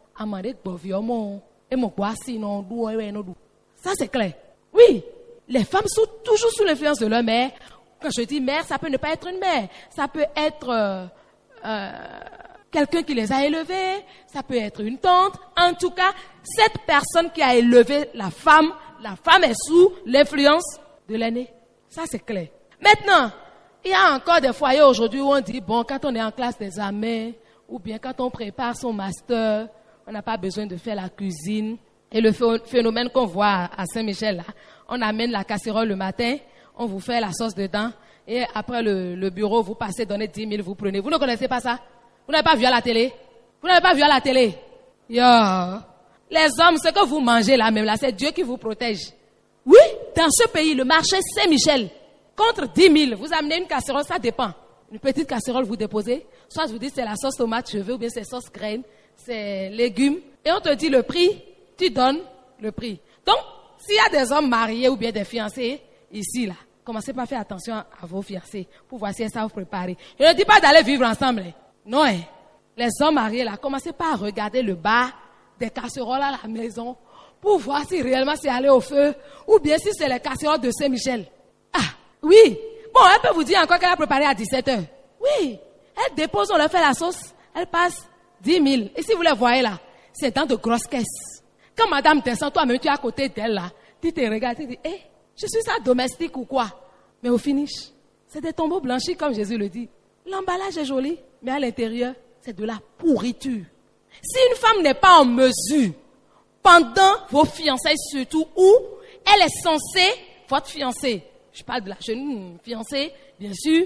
ça, c'est clair. Oui, les femmes sont toujours sous l'influence de leur mère. Quand je dis mère, ça peut ne pas être une mère. Ça peut être euh, euh, quelqu'un qui les a élevées. Ça peut être une tante. En tout cas, cette personne qui a élevé la femme, la femme est sous l'influence de l'aîné. Ça, c'est clair. Maintenant, il y a encore des foyers aujourd'hui où on dit, bon, quand on est en classe d'examen, ou bien quand on prépare son master, on n'a pas besoin de faire la cuisine. Et le phénomène qu'on voit à Saint-Michel, là, on amène la casserole le matin, on vous fait la sauce dedans, et après le, le bureau, vous passez, donnez dix mille, vous prenez. Vous ne connaissez pas ça? Vous n'avez pas vu à la télé? Vous n'avez pas vu à la télé? Yo. Les hommes, ce que vous mangez là même, là, c'est Dieu qui vous protège. Oui, dans ce pays, le marché Saint-Michel, contre dix mille, vous amenez une casserole, ça dépend. Une petite casserole, vous déposez. Soit je vous dis c'est la sauce tomate cheveux, ou bien c'est sauce graine, c'est légumes. Et on te dit le prix, tu donnes le prix. Donc, s'il y a des hommes mariés ou bien des fiancés, ici, là, commencez pas à faire attention à vos fiancés pour voir si elles savent vous préparer. Je ne dis pas d'aller vivre ensemble. Hein. Non, hein. Les hommes mariés, là, commencez pas à regarder le bas des casseroles à la maison pour voir si réellement c'est aller au feu ou bien si c'est les casseroles de Saint-Michel. Ah, oui. Bon, elle peut vous dire encore qu'elle a préparé à dix-sept heures. Oui. Elle dépose, on leur fait la sauce. Elle passe dix mille. Et si vous les voyez là, c'est dans de grosses caisses. Quand madame descend, toi-même tu es à côté d'elle là, tu te regardes, tu dis, eh, je suis ça domestique ou quoi? Mais au finish, c'est des tombeaux blanchis comme Jésus le dit. L'emballage est joli, mais à l'intérieur, c'est de la pourriture. Si une femme n'est pas en mesure, pendant vos fiançailles surtout, où elle est censée, votre fiancée, je parle de la jeune fiancée, bien sûr,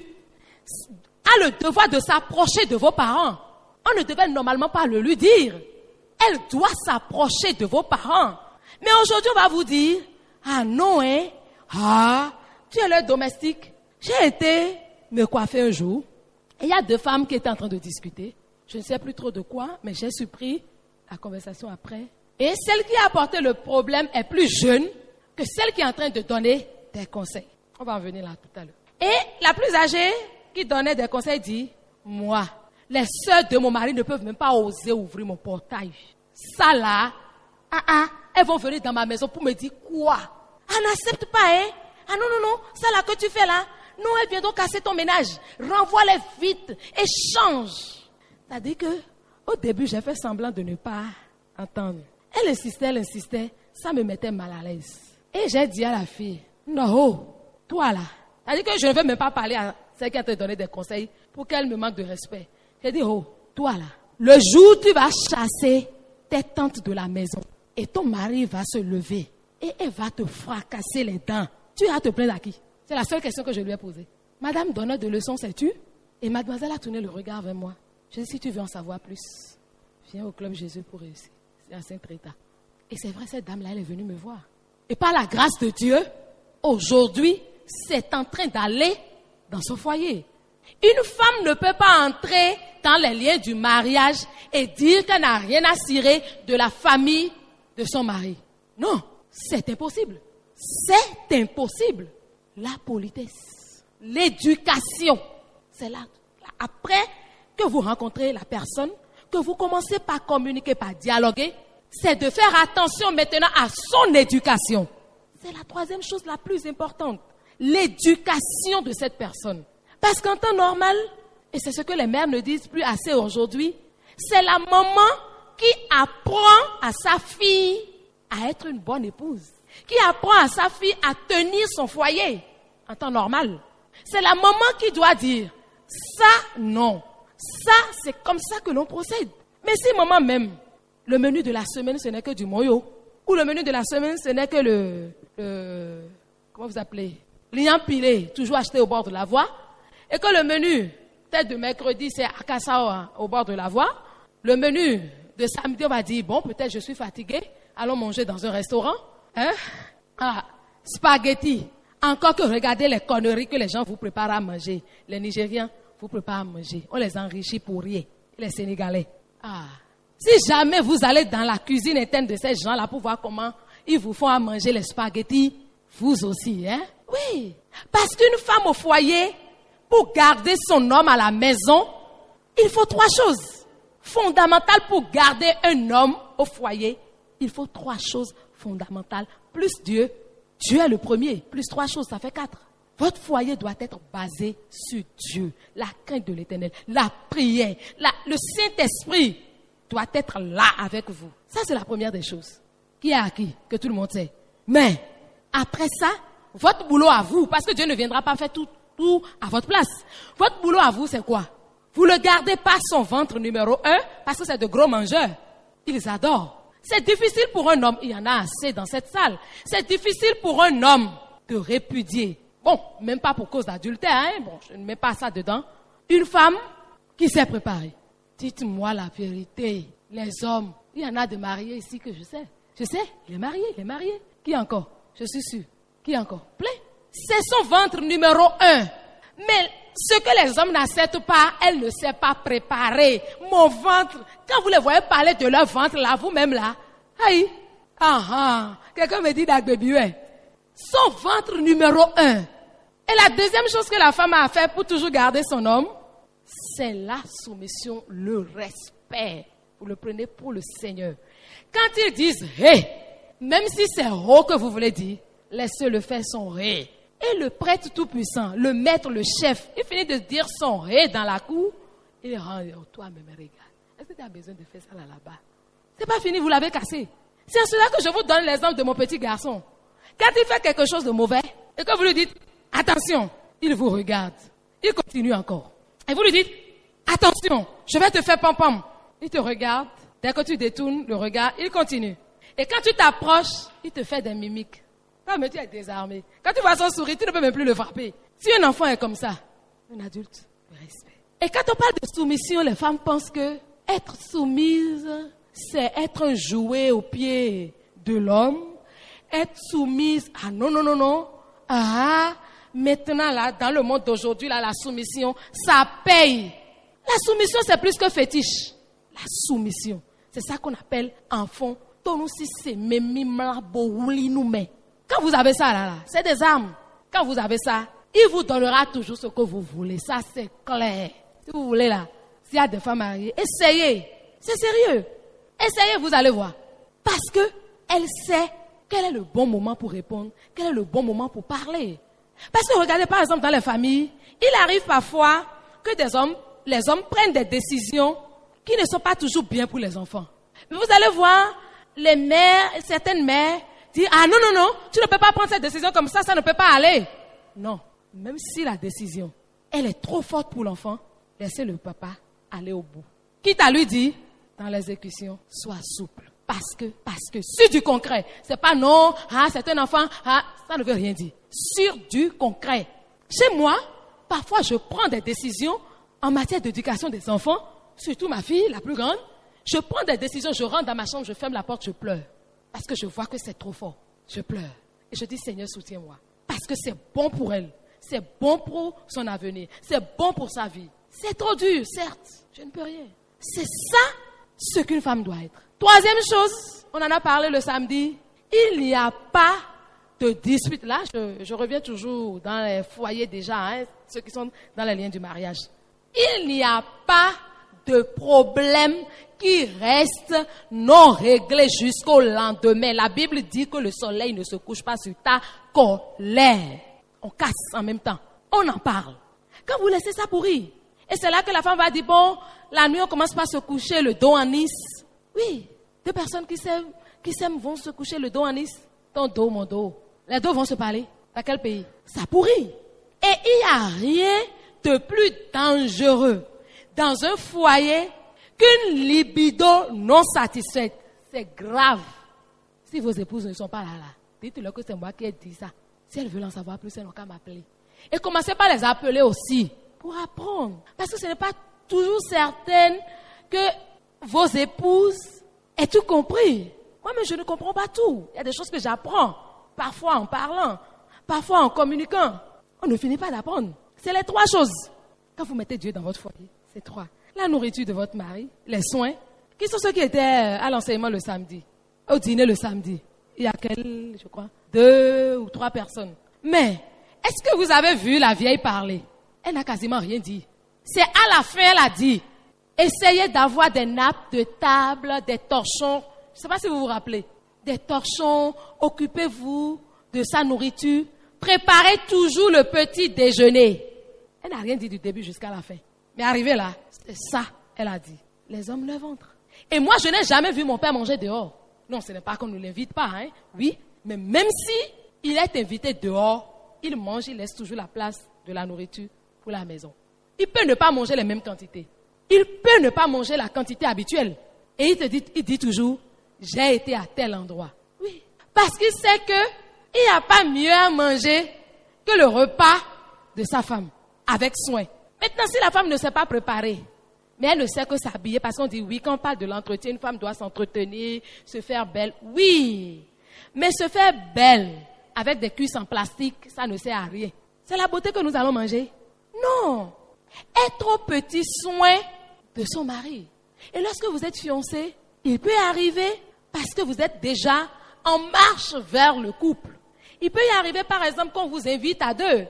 a le devoir de s'approcher de vos parents. On ne devait normalement pas le lui dire. Elle doit s'approcher de vos parents. Mais aujourd'hui, on va vous dire, ah non, hein, ah, tu es leur domestique. J'ai été me coiffer un jour, et il y a deux femmes qui étaient en train de discuter. Je ne sais plus trop de quoi, mais j'ai surpris la conversation après. Et celle qui a apporté le problème est plus jeune que celle qui est en train de donner des conseils. On va en venir là tout à l'heure. Et la plus âgée qui donnait des conseils dit, moi, les sœurs de mon mari ne peuvent même pas oser ouvrir mon portail. Ça là, ah ah, elles vont venir dans ma maison pour me dire quoi? Ah, n'accepte pas, hein? Ah non, non, non, ça là que tu fais là, non, elles viendront casser ton ménage. Renvoie-les vite et change. C'est-à-dire que, au début, j'ai fait semblant de ne pas entendre. Elle insistait, elle insistait, ça me mettait mal à l'aise. Et j'ai dit à la fille, non, toi là, c'est-à-dire que je ne veux même pas parler à celle qui a te donné des conseils pour qu'elle me manque de respect. J'ai dit, oh, toi là, le jour où tu vas chasser tes tantes de la maison et ton mari va se lever et elle va te fracasser les dents, tu vas te plaindre à qui? C'est la seule question que je lui ai posée. Madame donneur de leçons, sais-tu? Et mademoiselle a tourné le regard vers moi. Je dis, si tu veux en savoir plus, viens au Club Jésus pour réussir. C'est à Saint-Rita. Et c'est vrai, cette dame-là, elle est venue me voir. Et par la grâce de Dieu, aujourd'hui, c'est en train d'aller dans son foyer. Une femme ne peut pas entrer dans les liens du mariage et dire qu'elle n'a rien à cirer de la famille de son mari. Non, c'est impossible. C'est impossible. La politesse, l'éducation, c'est là. Après que vous rencontrez la personne, que vous commencez par communiquer, par dialoguer, c'est de faire attention maintenant à son éducation. C'est la troisième chose la plus importante. L'éducation de cette personne. Parce qu'en temps normal, et c'est ce que les mères ne disent plus assez aujourd'hui, c'est la maman qui apprend à sa fille à être une bonne épouse, qui apprend à sa fille à tenir son foyer en temps normal. C'est la maman qui doit dire, ça non, ça c'est comme ça que l'on procède. Mais si maman même, le menu de la semaine ce n'est que du moyo, ou le menu de la semaine ce n'est que le, le comment vous appelez, liant pilé, toujours acheté au bord de la voie, et que le menu, peut-être de mercredi, c'est akasao au bord de la voie. Le menu de samedi, on va dire, bon, peut-être je suis fatigué, allons manger dans un restaurant. Hein? Ah, spaghetti. Encore que regardez les conneries que les gens vous préparent à manger. Les Nigériens vous préparent à manger. On les enrichit pour rien. Les Sénégalais. Ah. Si jamais vous allez dans la cuisine interne de ces gens-là pour voir comment ils vous font à manger les spaghettis, vous aussi, hein? Oui. Parce qu'une femme au foyer, pour garder son homme à la maison, il faut trois choses fondamentales pour garder un homme au foyer. Il faut trois choses fondamentales. Plus Dieu, Dieu est le premier. Plus trois choses, ça fait quatre. Votre foyer doit être basé sur Dieu, la crainte de l'Éternel, la prière, la, le Saint-Esprit doit être là avec vous. Ça, c'est la première des choses. Qui est acquis, que tout le monde sait. Mais, après ça, votre boulot à vous, parce que Dieu ne viendra pas faire tout, tout à votre place. Votre boulot à vous, c'est quoi? Vous le gardez pas son ventre numéro un, parce que c'est de gros mangeurs. Ils adorent. C'est difficile pour un homme, il y en a assez dans cette salle, c'est difficile pour un homme de répudier. Bon, même pas pour cause d'adultère, hein? Bon, je ne mets pas ça dedans. Une femme qui s'est préparée. Dites-moi la vérité, les hommes, il y en a de mariés ici que je sais. Je sais, il est marié, il est marié. Qui encore? Je suis sûre. Qui encore? Plein. C'est son ventre numéro un. Mais ce que les hommes n'acceptent pas, elle ne s'est pas préparée. Mon ventre, quand vous les voyez parler de leur ventre là, vous-même là, aïe, ah ah, quelqu'un me dit d'Agbébioué. Son ventre numéro un, Et la deuxième chose que la femme a à faire pour toujours garder son homme, c'est la soumission, le respect. Vous le prenez pour le Seigneur. Quand ils disent « Hé », même si c'est « Ho » que vous voulez dire, laissez-le faire son « Hé ». Et le prêtre tout-puissant, le maître, le chef, il finit de dire son « Hé » dans la cour. Il rend oh, « Toi, me regarde. Est-ce que tu as besoin de faire ça là, là-bas? C'est pas fini, vous l'avez cassé. » C'est à cela que je vous donne l'exemple de mon petit garçon. Quand il fait quelque chose de mauvais, et que vous lui dites « Attention », il vous regarde. Il continue encore. Et vous lui dites « Attention, je vais te faire pom-pom ». Il te regarde. Dès que tu détournes le regard, il continue. Et quand tu t'approches, il te fait des mimiques. Quand tu es désarmé. Quand tu vois son sourire, tu ne peux même plus le frapper. Si un enfant est comme ça, un adulte, le respect. Et quand on parle de soumission, les femmes pensent que être soumise, c'est être un jouet au pied de l'homme. Être soumise, ah non, non, non, non. Ah, maintenant là, dans le monde d'aujourd'hui, là, la soumission, ça paye. La soumission, c'est plus que fétiche. La soumission, c'est ça qu'on appelle enfant. Quand vous avez ça là, là c'est des armes. Quand vous avez ça, il vous donnera toujours ce que vous voulez. Ça, c'est clair. Si vous voulez là, s'il y a des femmes mariées, essayez. C'est sérieux. Essayez, vous allez voir. Parce que elle sait quel est le bon moment pour répondre, quel est le bon moment pour parler. Parce que regardez par exemple dans les familles, il arrive parfois que des hommes, les hommes prennent des décisions qui ne sont pas toujours bien pour les enfants. Mais vous allez voir, les mères, certaines mères disent, ah non, non, non, tu ne peux pas prendre cette décision comme ça, ça ne peut pas aller. Non, même si la décision, elle est trop forte pour l'enfant, laissez le papa aller au bout. Quitte à lui dire, dans l'exécution, sois souple. Parce que, parce que, sur du concret, c'est pas non, ah, c'est un enfant, ah, ça ne veut rien dire. Sur du concret. Chez moi, parfois je prends des décisions en matière d'éducation des enfants, surtout ma fille, la plus grande. Je prends des décisions, je rentre dans ma chambre, je ferme la porte, je pleure. Parce que je vois que c'est trop fort. Je pleure. Et je dis, Seigneur, soutiens-moi. Parce que c'est bon pour elle. C'est bon pour son avenir. C'est bon pour sa vie. C'est trop dur, certes. Je ne peux rien. C'est ça ce qu'une femme doit être. Troisième chose, on en a parlé le samedi. Il n'y a pas de dispute. Là, je, je reviens toujours dans les foyers déjà, hein, ceux qui sont dans les liens du mariage. Il n'y a pas de problème qui reste non réglé jusqu'au lendemain. La Bible dit que le soleil ne se couche pas sur ta colère. On casse en même temps. On en parle. Quand vous laissez ça pourrir, et c'est là que la femme va dire, bon, la nuit on commence par se coucher le dos en is. Oui, deux personnes qui s'aiment, qui s'aiment vont se coucher le dos en is. Ton dos, mon dos. Les deux vont se parler. Dans quel pays? Ça pourrit. Et il n'y a rien de plus dangereux dans un foyer qu'une libido non satisfaite. C'est grave. Si vos épouses ne sont pas là, là, dites-leur que c'est moi qui ai dit ça. Si elles veulent en savoir plus, elles n'ont qu'à m'appeler. Et commencez par les appeler aussi pour apprendre. Parce que ce n'est pas toujours certain que vos épouses aient tout compris. Moi-même, je ne comprends pas tout. Il y a des choses que j'apprends. Parfois en parlant, parfois en communiquant. On ne finit pas d'apprendre. C'est les trois choses. Quand vous mettez Dieu dans votre foyer, c'est trois. La nourriture de votre mari, les soins. Qui sont ceux qui étaient à l'enseignement le samedi, au dîner le samedi? Il y a quel, je crois, deux ou trois personnes. Mais, est-ce que vous avez vu la vieille parler? Elle n'a quasiment rien dit. C'est à la fin, elle a dit, essayez d'avoir des nappes de table, des torchons. Je ne sais pas si vous vous rappelez. Des torchons, occupez-vous de sa nourriture. Préparez toujours le petit déjeuner. Elle n'a rien dit du début jusqu'à la fin. Mais arrivé là, c'est ça, elle a dit. Les hommes le ventre. Et moi, je n'ai jamais vu mon père manger dehors. Non, ce n'est pas qu'on ne l'invite pas, hein. Oui, mais même si il est invité dehors, il mange, il laisse toujours la place de la nourriture pour la maison. Il peut ne pas manger les mêmes quantités. Il peut ne pas manger la quantité habituelle. Et il te dit, il dit toujours, j'ai été à tel endroit. Oui, parce qu'il sait que il n'y a pas mieux à manger que le repas de sa femme, avec soin. Maintenant, si la femme ne sait pas préparer, mais elle ne sait que s'habiller, parce qu'on dit, oui, quand on parle de l'entretien, une femme doit s'entretenir, se faire belle. Oui, mais se faire belle avec des cuisses en plastique, ça ne sert à rien. C'est la beauté que nous allons manger? Non. Être au petit soin de son mari. Et lorsque vous êtes fiancé, il peut arriver parce que vous êtes déjà en marche vers le couple. Il peut y arriver, par exemple, qu'on vous invite à deux.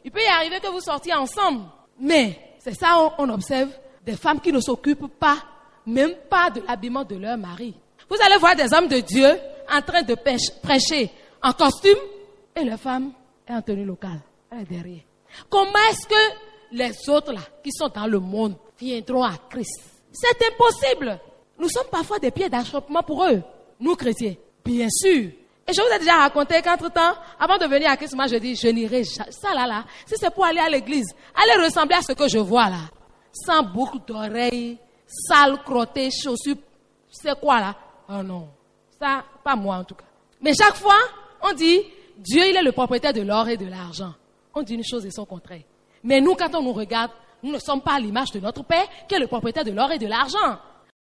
Il peut y arriver que vous sortiez ensemble. Mais c'est ça, on, on observe des femmes qui ne s'occupent pas, même pas de l'habillement de leur mari. Vous allez voir des hommes de Dieu en train de pêche, prêcher en costume et la femme est en tenue locale. Elle est derrière. Comment est-ce que les autres là, qui sont dans le monde, viendront à Christ? C'est impossible. Nous sommes parfois des pieds d'achoppement pour eux, nous chrétiens, bien sûr. Et je vous ai déjà raconté qu'entre-temps, avant de venir à Christ, moi je dis, je n'irai jamais. Ça là, là, si c'est pour aller à l'église, allez ressembler à ce que je vois là. Sans boucle d'oreilles, sale, crotté, chaussures, c'est quoi là? Oh non, ça, pas moi en tout cas. Mais chaque fois, on dit, Dieu il est le propriétaire de l'or et de l'argent. On dit une chose et son contraire. Mais nous, quand on nous regarde, nous ne sommes pas à l'image de notre Père, qui est le propriétaire de l'or et de l'argent.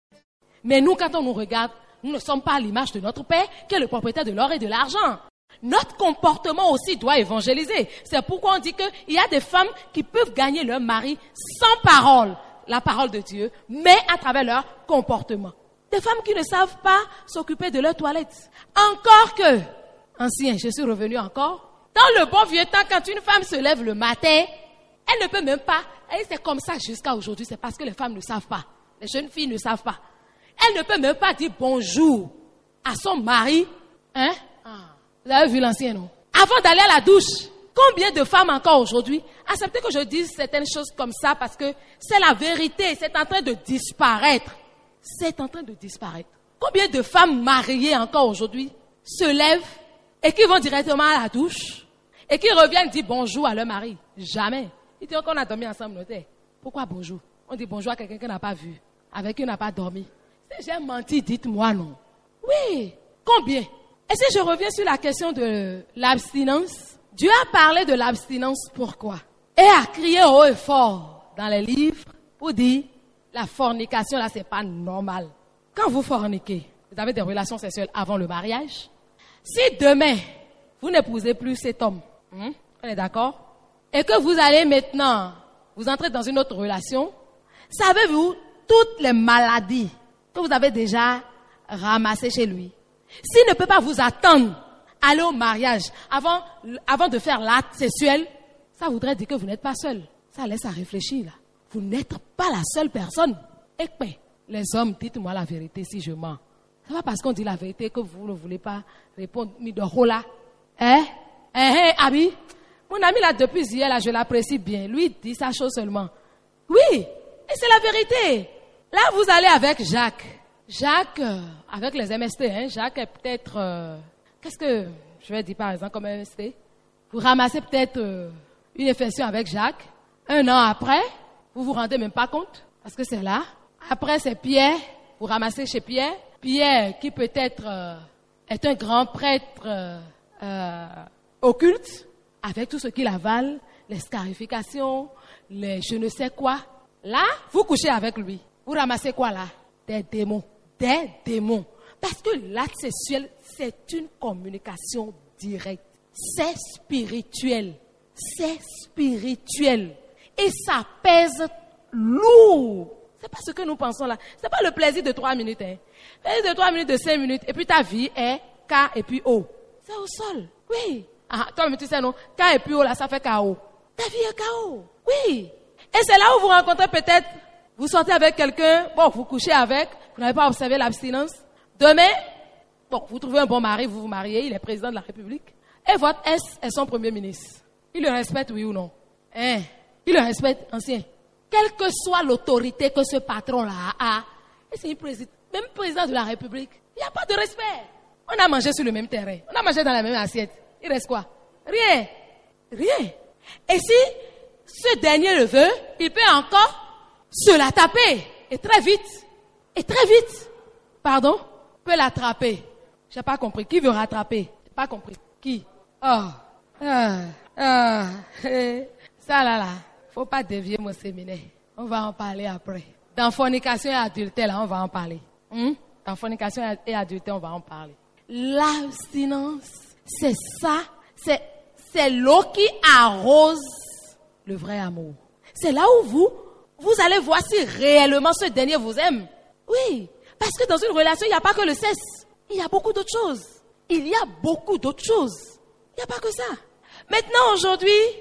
Mais nous, quand on nous regarde, nous ne sommes pas à l'image de notre Père, qui est le propriétaire de l'or et de l'argent. Notre comportement aussi doit évangéliser. C'est pourquoi on dit qu'il y a des femmes qui peuvent gagner leur mari sans parole, la parole de Dieu, mais à travers leur comportement. Des femmes qui ne savent pas s'occuper de leur toilette. Encore que, ancien, je suis revenu encore, dans le bon vieux temps, quand une femme se lève le matin, elle ne peut même pas, et c'est comme ça jusqu'à aujourd'hui, c'est parce que les femmes ne savent pas. Les jeunes filles ne savent pas. Elle ne peut même pas dire bonjour à son mari. Hein? Ah. Vous avez vu l'ancien, non? Avant d'aller à la douche. Combien de femmes encore aujourd'hui? Acceptez que je dise certaines choses comme ça parce que c'est la vérité. C'est en train de disparaître. C'est en train de disparaître. Combien de femmes mariées encore aujourd'hui se lèvent et qui vont directement à la douche et qui reviennent dire bonjour à leur mari? Jamais. Ils disent qu'on a dormi ensemble. Noté. Pourquoi bonjour? On dit bonjour à quelqu'un qu'on n'a pas vu, avec qui on n'a pas dormi. Si j'ai menti, dites-moi non. Oui, combien? Et si je reviens sur la question de l'abstinence, Dieu a parlé de l'abstinence pourquoi? Et a crié haut et fort dans les livres pour dire la fornication là c'est pas normal. Quand vous forniquez, vous avez des relations sexuelles avant le mariage. Si demain vous n'épousez plus cet homme, hein, on est d'accord? Et que vous allez maintenant vous entrez dans une autre relation, savez-vous toutes les maladies que vous avez déjà ramassées chez lui? S'il ne peut pas vous attendre à aller au mariage avant, avant de faire l'acte sexuel, ça voudrait dire que vous n'êtes pas seul. Ça laisse à réfléchir là. Vous n'êtes pas la seule personne. Et bien, les hommes, dites-moi la vérité si je mens. C'est pas parce qu'on dit la vérité que vous ne voulez pas répondre. Mi de rola. Hein? Hein, hein, Abi? Mon ami là depuis hier là, je l'apprécie bien. Lui dit sa chose seulement. Oui, et c'est la vérité. Là, vous allez avec Jacques. Jacques, euh, avec les M S T, hein, Jacques est peut-être... Euh, qu'est-ce que je vais dire par exemple comme M S T? Vous ramassez peut-être euh, une infection avec Jacques. Un an après, vous vous rendez même pas compte parce que c'est là. Après, c'est Pierre. Vous ramassez chez Pierre. Pierre, qui peut-être euh, est un grand prêtre euh, euh, occulte, avec tout ce qu'il avale, les scarifications, les je ne sais quoi. Là, vous couchez avec lui. Vous ramassez quoi là? Des démons. Des démons. Parce que l'acte sexuel, c'est une communication directe. C'est spirituel. C'est spirituel. Et ça pèse lourd. C'est pas ce que nous pensons là. C'est pas le plaisir de trois minutes. Hein. Le plaisir de trois minutes, de cinq minutes. Et puis ta vie est K et puis O. C'est au sol. Oui. Ah, toi-même tu sais non. K et puis O là, ça fait K O. Ta vie est K O. Oui. Et c'est là où vous rencontrez peut-être, vous sortez avec quelqu'un, bon, vous couchez avec, vous n'avez pas observé l'abstinence. Demain, bon, vous trouvez un bon mari, vous vous mariez, il est président de la République. Et votre S est son premier ministre. Il le respecte, oui ou non? Hein? Il le respecte, ancien. Quelle que soit l'autorité que ce patron-là a, et c'est un président, même président de la République, il n'y a pas de respect. On a mangé sur le même terrain, on a mangé dans la même assiette. Il reste quoi? Rien. Rien. Et si ce dernier le veut, il peut encore se la taper. Et très vite. Et très vite. Pardon? Peut l'attraper. Je n'ai pas compris. Qui veut rattraper? Je n'ai pas compris. Qui? Oh. Ah. Ah. Ça là là. Faut pas dévier mon séminaire. On va en parler après. Dans fornication et adultère, là, on va en parler. Hum? Dans fornication et adultère, on va en parler. L'abstinence, c'est ça. C'est, c'est l'eau qui arrose le vrai amour. C'est là où vous, vous allez voir si réellement ce dernier vous aime. Oui, parce que dans une relation, il n'y a pas que le sexe. Il y a beaucoup d'autres choses. Il y a beaucoup d'autres choses. Il n'y a pas que ça. Maintenant, aujourd'hui,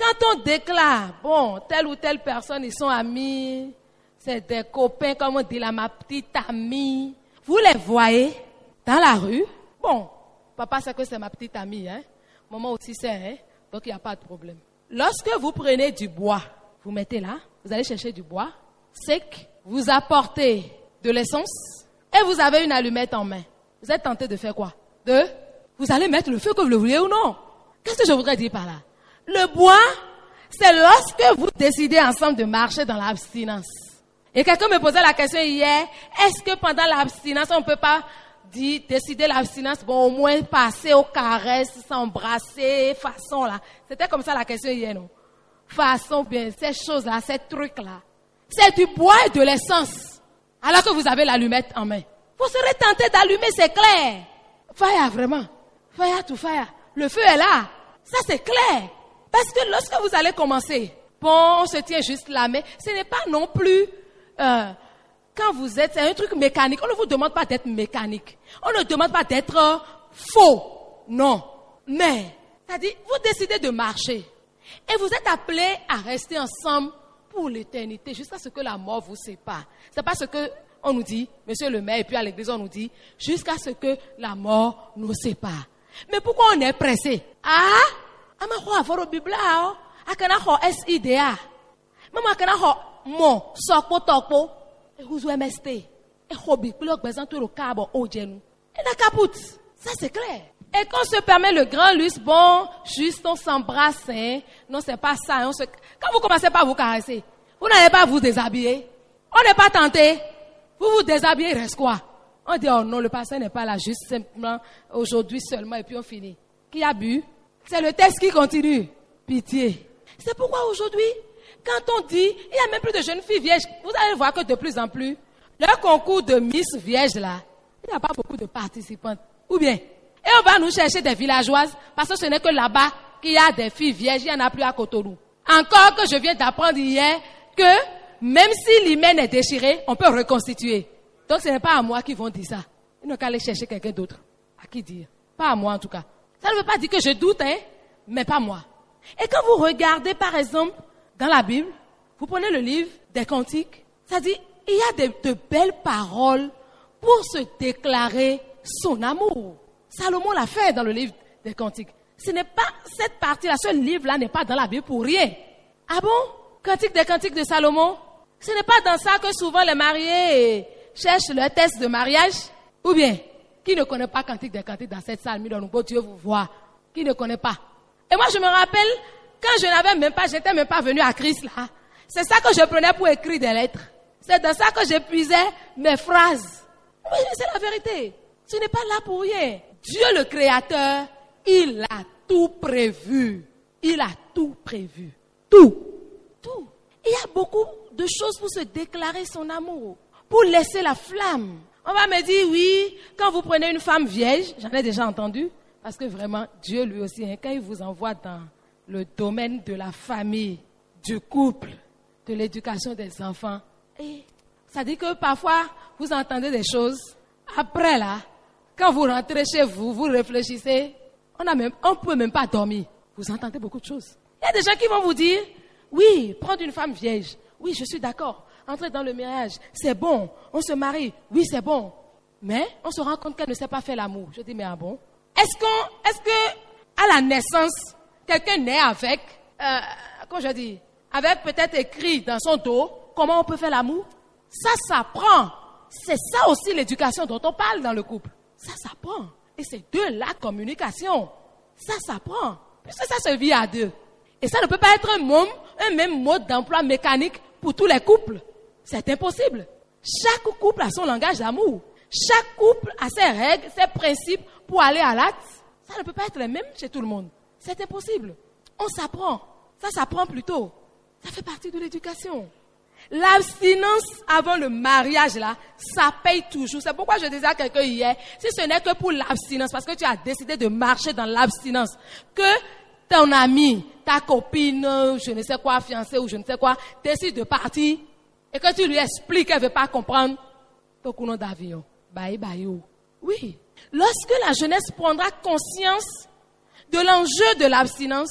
Quand on déclare, bon, telle ou telle personne, ils sont amis, c'est des copains, comme on dit là, ma petite amie. Vous les voyez dans la rue. Bon, papa sait que c'est ma petite amie, hein. Maman aussi sait, hein. Donc il n'y a pas de problème. Lorsque vous prenez du bois, vous mettez là, vous allez chercher du bois sec, vous apportez de l'essence et vous avez une allumette en main. Vous êtes tenté de faire quoi? De, vous allez mettre le feu que vous le voulez ou non? Qu'est-ce que je voudrais dire par là? Le bois, c'est lorsque vous décidez ensemble de marcher dans l'abstinence. Et quelqu'un me posait la question hier, est-ce que pendant l'abstinence, on ne peut pas dire, décider l'abstinence, bon, au moins passer aux caresses, s'embrasser, façon là. C'était comme ça la question hier, non? Façon bien, ces choses-là, ces trucs-là. C'est du bois et de l'essence. Alors que vous avez l'allumette en main. Vous serez tenté d'allumer, c'est clair. Fire, vraiment. Fire to fire. Le feu est là. Ça, c'est clair. Parce que lorsque vous allez commencer, bon, on se tient juste la main. Ce n'est pas non plus, euh, quand vous êtes, c'est un truc mécanique. On ne vous demande pas d'être mécanique. On ne demande pas d'être euh, faux. Non. Mais, c'est-à-dire, vous décidez de marcher. Et vous êtes appelés à rester ensemble pour l'éternité, jusqu'à ce que la mort vous sépare. C'est pas ce que on nous dit, monsieur le maire, et puis à l'église on nous dit, jusqu'à ce que la mort nous sépare. Mais pourquoi on est pressé? Ah, ama ho aforo Bible ah, akana ho S I D A. Mama akana ho mo sokpo tokpo. E huzu M S T. E ho Bible gbezan to ro kabo o jenu. Et na kaput. Ça c'est clair. Et quand on se permet le grand luxe, bon, juste on s'embrasse, hein. Non, c'est pas ça. On se... Quand vous commencez pas à vous caresser, vous n'allez pas vous déshabiller. On n'est pas tenté. Vous vous déshabillez, il reste quoi? On dit, oh non, le pasteur n'est pas là, juste simplement aujourd'hui seulement, et puis on finit. Qui a bu? C'est le texte qui continue. Pitié. C'est pourquoi aujourd'hui, quand on dit, il n'y a même plus de jeunes filles vierges, vous allez voir que de plus en plus, le concours de Miss Vierge là, il n'y a pas beaucoup de participantes. Ou bien? Et on va nous chercher des villageoises, parce que ce n'est que là-bas qu'il y a des filles vierges, il n'y en a plus à Cotonou. Encore que je viens d'apprendre hier que même si l'hymen est déchiré, on peut reconstituer. Donc ce n'est pas à moi qu'ils vont dire ça. Ils n'ont qu'à aller chercher quelqu'un d'autre. À qui dire? Pas à moi en tout cas. Ça ne veut pas dire que je doute, hein, mais pas moi. Et quand vous regardez par exemple dans la Bible, vous prenez le livre des Cantiques, ça dit, il y a de, de belles paroles pour se déclarer son amour. Salomon l'a fait dans le livre des Cantiques. Ce n'est pas cette partie-là, ce livre-là n'est pas dans la Bible pour rien. Ah bon? Cantique des Cantiques de Salomon? Ce n'est pas dans ça que souvent les mariés cherchent leur test de mariage? Ou bien, qui ne connaît pas Cantique des Cantiques dans cette salle, mis dans le beau Dieu vous voit? Qui ne connaît pas? Et moi je me rappelle, quand je n'avais même pas, j'étais même pas venu à Christ là. C'est ça que je prenais pour écrire des lettres. C'est dans ça que j'épuisais mes phrases. Oui, c'est la vérité. Ce n'est pas là pour rien. Dieu le Créateur, il a tout prévu. Il a tout prévu. Tout. Tout. Il y a beaucoup de choses pour se déclarer son amour. Pour laisser la flamme. On va me dire, oui, quand vous prenez une femme vierge, j'en ai déjà entendu, parce que vraiment, Dieu lui aussi, hein, quand il vous envoie dans le domaine de la famille, du couple, de l'éducation des enfants, et ça dit que parfois, vous entendez des choses. Après là, quand vous rentrez chez vous, vous réfléchissez, on a même, on peut même pas dormir. Vous entendez beaucoup de choses. Il y a des gens qui vont vous dire, oui, prendre une femme vierge. Oui, je suis d'accord. Entrer dans le mariage, c'est bon. On se marie. Oui, c'est bon. Mais on se rend compte qu'elle ne sait pas faire l'amour. Je dis, mais ah bon? Est-ce qu'on, est-ce que, à la naissance, quelqu'un naît avec, euh, comment je dis, avec peut-être écrit dans son dos, comment on peut faire l'amour? Ça s'apprend. C'est ça aussi l'éducation dont on parle dans le couple. Ça s'apprend. Et c'est de la communication. Ça s'apprend. Puisque ça se vit à deux. Et ça ne peut pas être un même, un même mode d'emploi mécanique pour tous les couples. C'est impossible. Chaque couple a son langage d'amour. Chaque couple a ses règles, ses principes pour aller à l'acte. Ça ne peut pas être le même chez tout le monde. C'est impossible. On s'apprend. Ça s'apprend plutôt. Ça fait partie de l'éducation. L'abstinence avant le mariage, là, ça paye toujours. C'est pourquoi je disais à quelqu'un hier, si ce n'est que pour l'abstinence, parce que tu as décidé de marcher dans l'abstinence, que ton ami, ta copine, je ne sais quoi, fiancée ou je ne sais quoi, décide de partir, et que tu lui expliques qu'elle ne veut pas comprendre, ton coup d'avion, bye bye. Oui. Lorsque la jeunesse prendra conscience de l'enjeu de l'abstinence,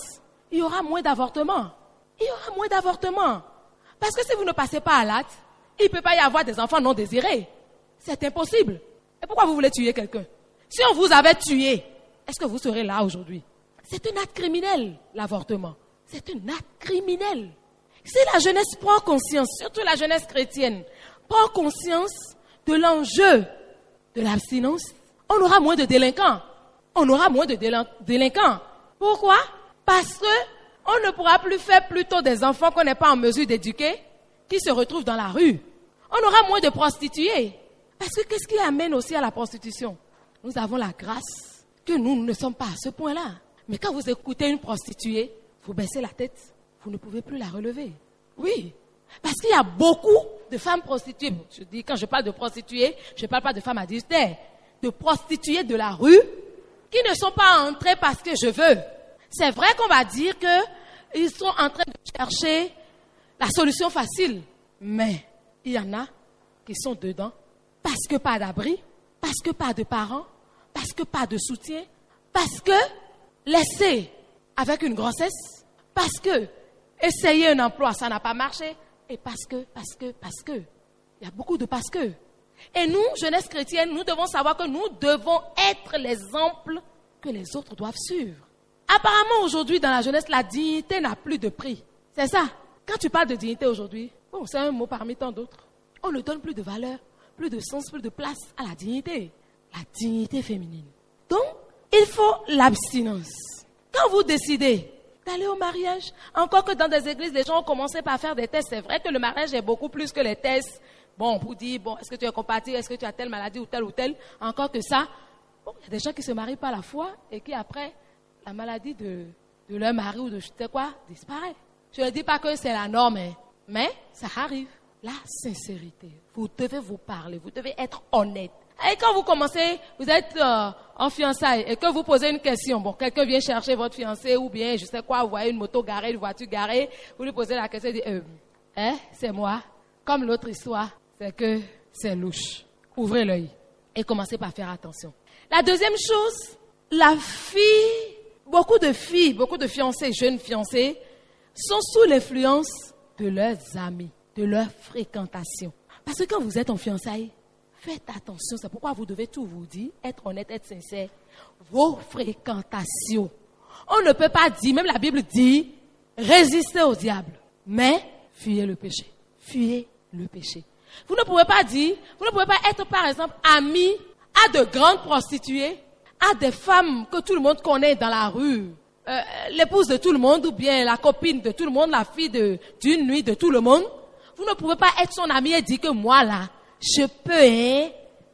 il y aura moins d'avortements. Il y aura moins d'avortements. Parce que si vous ne passez pas à l'acte, il ne peut pas y avoir des enfants non désirés. C'est impossible. Et pourquoi vous voulez tuer quelqu'un? Si on vous avait tué, est-ce que vous serez là aujourd'hui? C'est un acte criminel, l'avortement. C'est un acte criminel. Si la jeunesse prend conscience, surtout la jeunesse chrétienne, prend conscience de l'enjeu de l'abstinence, on aura moins de délinquants. On aura moins de délinquants. Pourquoi? Parce que on ne pourra plus faire plutôt des enfants qu'on n'est pas en mesure d'éduquer, qui se retrouvent dans la rue. On aura moins de prostituées. Parce que qu'est-ce qui amène aussi à la prostitution? Nous avons la grâce que nous, nous ne sommes pas à ce point-là. Mais quand vous écoutez une prostituée, vous baissez la tête, vous ne pouvez plus la relever. Oui, parce qu'il y a beaucoup de femmes prostituées. Je dis, quand je parle de prostituées, je ne parle pas de femmes adultères, de prostituées de la rue qui ne sont pas entrées parce que je veux. C'est vrai qu'on va dire qu'ils sont en train de chercher la solution facile. Mais il y en a qui sont dedans parce que pas d'abri, parce que pas de parents, parce que pas de soutien, parce que laissés avec une grossesse, parce que essayer un emploi, ça n'a pas marché, et parce que, parce que, parce que. Il y a beaucoup de parce que. Et nous, jeunesse chrétienne, nous devons savoir que nous devons être l'exemple que les autres doivent suivre. Apparemment, aujourd'hui, dans la jeunesse, la dignité n'a plus de prix. C'est ça. Quand tu parles de dignité aujourd'hui, bon, c'est un mot parmi tant d'autres. On ne donne plus de valeur, plus de sens, plus de place à la dignité. La dignité féminine. Donc, il faut l'abstinence. Quand vous décidez d'aller au mariage, encore que dans des églises, les gens ont commencé par faire des tests. C'est vrai que le mariage est beaucoup plus que les tests. Bon, pour dire, bon, est-ce que tu es compatible, est-ce que tu as telle maladie ou telle ou telle. Encore que ça, bon, il y a des gens qui se marient par la foi et qui après, la maladie de, de leur mari ou de je sais quoi, disparaît. Je ne dis pas que c'est la norme, hein, mais ça arrive. La sincérité. Vous devez vous parler, vous devez être honnête. Et quand vous commencez, vous êtes euh, en fiançailles et que vous posez une question, bon, quelqu'un vient chercher votre fiancé ou bien, je sais quoi, vous voyez une moto garée, une voiture garée, vous lui posez la question, il dit, euh, hein, c'est moi. Comme l'autre histoire, c'est que c'est louche. Ouvrez l'œil et commencez par faire attention. La deuxième chose, la fille, beaucoup de filles, beaucoup de fiancés, jeunes fiancés, sont sous l'influence de leurs amis, de leur fréquentation. Parce que quand vous êtes en fiançailles, faites attention, c'est pourquoi vous devez tout vous dire, être honnête, être sincère. Vos fréquentations. On ne peut pas dire, même la Bible dit, résistez au diable, mais fuyez le péché. Fuyez le péché. Vous ne pouvez pas dire, vous ne pouvez pas être par exemple ami à de grandes prostituées, à des femmes que tout le monde connaît dans la rue, euh, l'épouse de tout le monde ou bien la copine de tout le monde, la fille de, d'une nuit de tout le monde. Vous ne pouvez pas être son ami et dire que moi là, je peux, hein.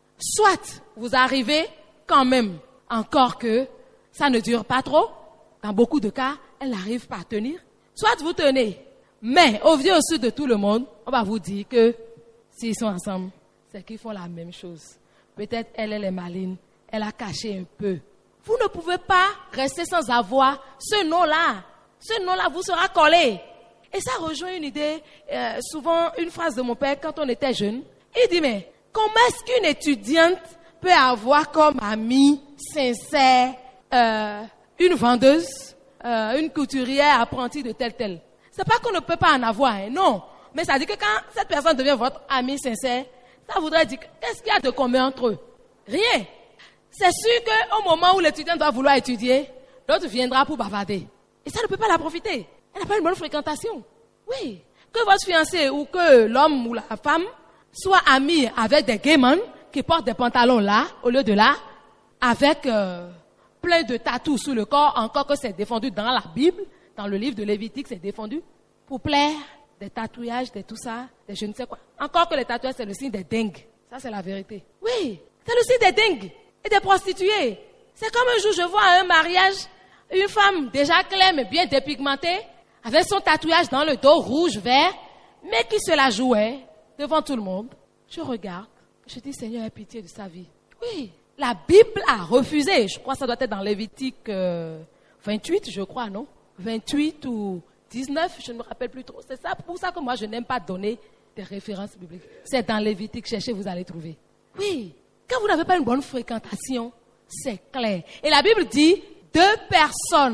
Soit vous arrivez quand même, encore que ça ne dure pas trop. Dans beaucoup de cas, elle n'arrive pas à tenir. Soit vous tenez, mais au vieux au sud de tout le monde, on va vous dire que s'ils sont ensemble, c'est qu'ils font la même chose. Peut-être elle, elle est maline, elle a caché un peu. Vous ne pouvez pas rester sans avoir ce nom-là. Ce nom-là vous sera collé. Et ça rejoint une idée, euh, souvent une phrase de mon père quand on était jeune. Il dit, mais comment est-ce qu'une étudiante peut avoir comme amie sincère euh, une vendeuse, euh, une couturière apprentie de tel tel? C'est pas qu'on ne peut pas en avoir, hein, non. Mais ça dit que quand cette personne devient votre amie sincère, ça voudrait dire, qu'est-ce qu'il y a de commun entre eux? Rien. C'est sûr qu'au moment où l'étudiant doit vouloir étudier, l'autre viendra pour bavarder. Et ça ne peut pas la profiter. Elle n'a pas une bonne fréquentation. Oui. Que votre fiancé ou que l'homme ou la femme soit ami avec des gaymans qui portent des pantalons là, au lieu de là, avec euh, plein de tatous sous le corps, encore que c'est défendu dans la Bible, dans le livre de Lévitique, c'est défendu, pour plaire, des tatouages, des tout ça, des je ne sais quoi. Encore que les tatouages, c'est le signe des dingues. Ça, c'est la vérité. Oui, c'est le signe des dingues et des prostituées. C'est comme un jour, je vois à un mariage, une femme déjà claire, mais bien dépigmentée, avec son tatouage dans le dos, rouge, vert, mais qui se la jouait devant tout le monde. Je regarde, je dis, Seigneur, aie pitié de sa vie. Oui, la Bible a refusé. Je crois que ça doit être dans Lévitique euh, vingt-huit, je crois, non? vingt-huit ou dix-neuf, je ne me rappelle plus trop. C'est ça, pour ça que moi, je n'aime pas donner des références bibliques. C'est dans Lévitique, cherchez, vous allez trouver. Oui, quand vous n'avez pas une bonne fréquentation, c'est clair. Et la Bible dit, deux personnes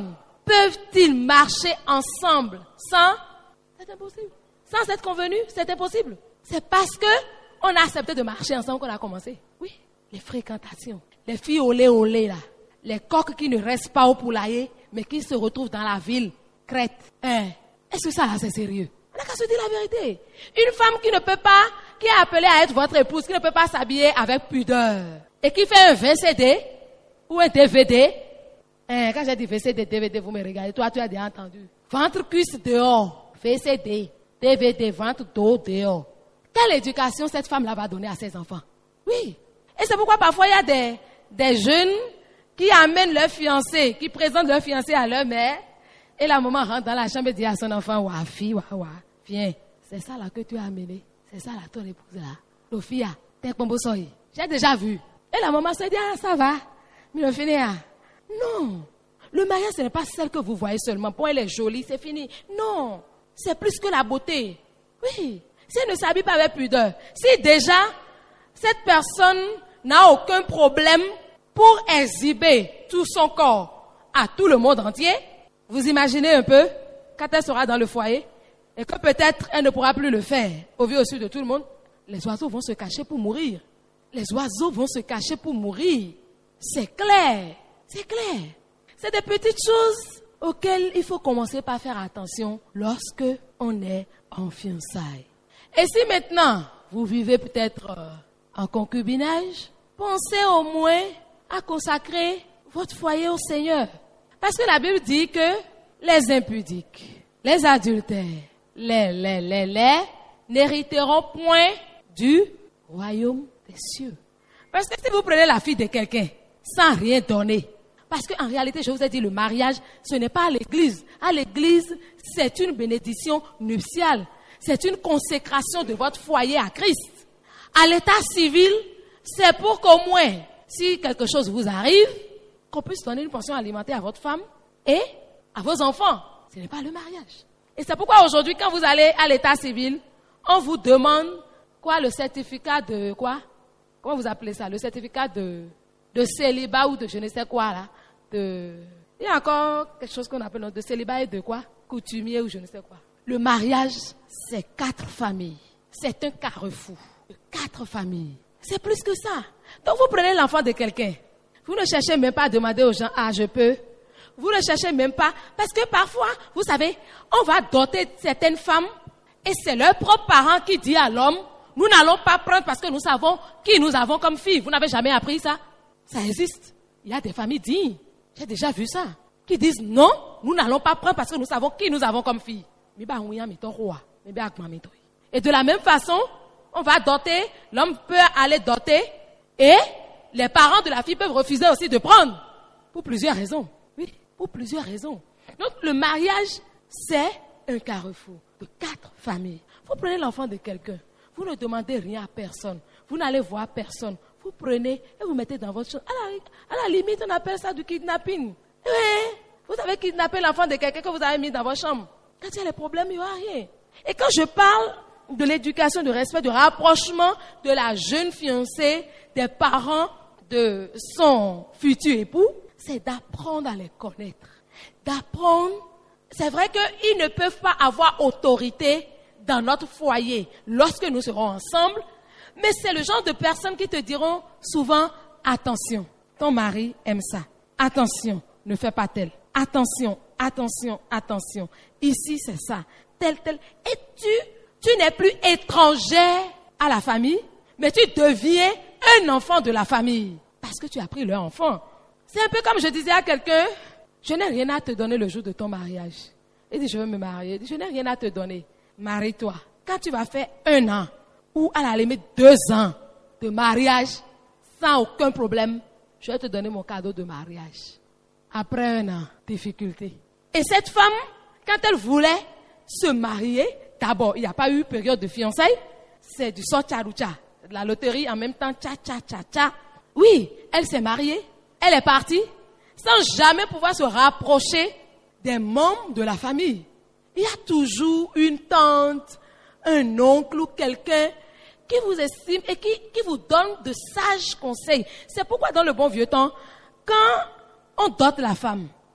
peuvent-ils marcher ensemble sans... C'est impossible. Sans être convenus, c'est impossible. C'est parce que on a accepté de marcher ensemble qu'on a commencé. Oui, les fréquentations. Les filles olé olé là. Les coqs qui ne restent pas au poulailler, mais qui se retrouvent dans la ville. Crète. Hein? Est-ce que ça là c'est sérieux? On n'a qu'à se dire la vérité. Une femme qui ne peut pas, qui est appelée à être votre épouse, qui ne peut pas s'habiller avec pudeur, et qui fait un V C D ou un D V D. Hein, quand j'ai dit V C D, D V D, vous me regardez. Toi, tu as déjà entendu. Ventre cuisse dehors. V C D, D V D, ventre dos dehors. Quelle éducation cette femme-là va donner à ses enfants? Oui. Et c'est pourquoi parfois il y a des, des jeunes qui amènent leur fiancé, qui présentent leur fiancé à leur mère. Et la maman rentre dans la chambre et dit à son enfant, ouah, fille, ouah, ouah, viens. C'est ça là que tu as amené. C'est ça là, ton épouse là. Lofia, t'es comme soy. J'ai déjà vu. Et la maman se dit, ah, ça va. Mais le fini, ah. Non. Le mariage, ce n'est pas celle que vous voyez seulement. Bon, elle est jolie, c'est fini. Non. C'est plus que la beauté. Oui. Si elle ne s'habille pas avec pudeur, si déjà, cette personne n'a aucun problème pour exhiber tout son corps à tout le monde entier, vous imaginez un peu, quand elle sera dans le foyer, et que peut-être elle ne pourra plus le faire au vu au su de tout le monde, les oiseaux vont se cacher pour mourir. Les oiseaux vont se cacher pour mourir. C'est clair, c'est clair. C'est des petites choses auxquelles il faut commencer par faire attention lorsque on est en fiançailles. Et si maintenant, vous vivez peut-être euh, en concubinage, pensez au moins à consacrer votre foyer au Seigneur. Parce que la Bible dit que les impudiques, les adultères, les, les, les, les, n'hériteront point du royaume des cieux. Parce que si vous prenez la fille de quelqu'un sans rien donner, parce qu'en réalité, je vous ai dit, le mariage, ce n'est pas à l'église. À l'église, c'est une bénédiction nuptiale. C'est une consécration de votre foyer à Christ. À l'état civil, c'est pour qu'au moins, si quelque chose vous arrive, qu'on puisse donner une pension alimentaire à votre femme et à vos enfants. Ce n'est pas le mariage. Et c'est pourquoi aujourd'hui, quand vous allez à l'état civil, on vous demande quoi, le certificat de quoi? Comment vous appelez ça? Le certificat de, de célibat ou de je ne sais quoi là. De... Il y a encore quelque chose qu'on appelle de célibat et de quoi? Coutumier ou je ne sais quoi. Le mariage, c'est quatre familles. C'est un carrefour de quatre familles. C'est plus que ça. Donc vous prenez l'enfant de quelqu'un. Vous ne cherchez même pas à demander aux gens, ah je peux. Vous ne cherchez même pas. Parce que parfois, vous savez, on va doter certaines femmes et c'est leurs propres parents qui disent à l'homme, nous n'allons pas prendre parce que nous savons qui nous avons comme fille. Vous n'avez jamais appris ça? Ça existe. Il y a des familles dignes. J'ai déjà vu ça. Qui disent non, nous n'allons pas prendre parce que nous savons qui nous avons comme fille. Et de la même façon, on va doter, l'homme peut aller doter et les parents de la fille peuvent refuser aussi de prendre. Pour plusieurs raisons. Oui, pour plusieurs raisons. Donc le mariage, c'est un carrefour de quatre familles. Vous prenez l'enfant de quelqu'un. Vous ne demandez rien à personne. Vous n'allez voir personne. Vous prenez et vous mettez dans votre chambre. À la, à la limite, on appelle ça du kidnapping. Oui, vous avez kidnappé l'enfant de quelqu'un que vous avez mis dans votre chambre. Quand il y a les problèmes, il n'y aura rien. Et quand je parle de l'éducation, du respect, du rapprochement de la jeune fiancée, des parents de son futur époux, c'est d'apprendre à les connaître. D'apprendre. C'est vrai qu'ils ne peuvent pas avoir autorité dans notre foyer lorsque nous serons ensemble, mais c'est le genre de personnes qui te diront souvent, attention, ton mari aime ça. Attention, ne fais pas tel. Attention, attention, attention. Ici, c'est ça. Tel, tel. Et tu, tu n'es plus étrangère à la famille, mais tu deviens un enfant de la famille. Parce que tu as pris leur enfant. C'est un peu comme je disais à quelqu'un, je n'ai rien à te donner le jour de ton mariage. Il dit, je veux me marier. Il dit, je n'ai rien à te donner. Marie-toi. Quand tu vas faire un an, ou à la limite deux ans de mariage, sans aucun problème, je vais te donner mon cadeau de mariage. Après un an, difficulté. Et cette femme, quand elle voulait se marier, d'abord, il n'y a pas eu période de fiançailles, c'est du sortcharoucha, de la loterie en même temps, tcha, tcha, tcha, tcha. Oui, elle s'est mariée, elle est partie, sans jamais pouvoir se rapprocher des membres de la famille. Il y a toujours une tante, un oncle ou quelqu'un qui vous estime et qui, qui vous donne de sages conseils. C'est pourquoi dans le bon vieux temps, quand on dote la femme,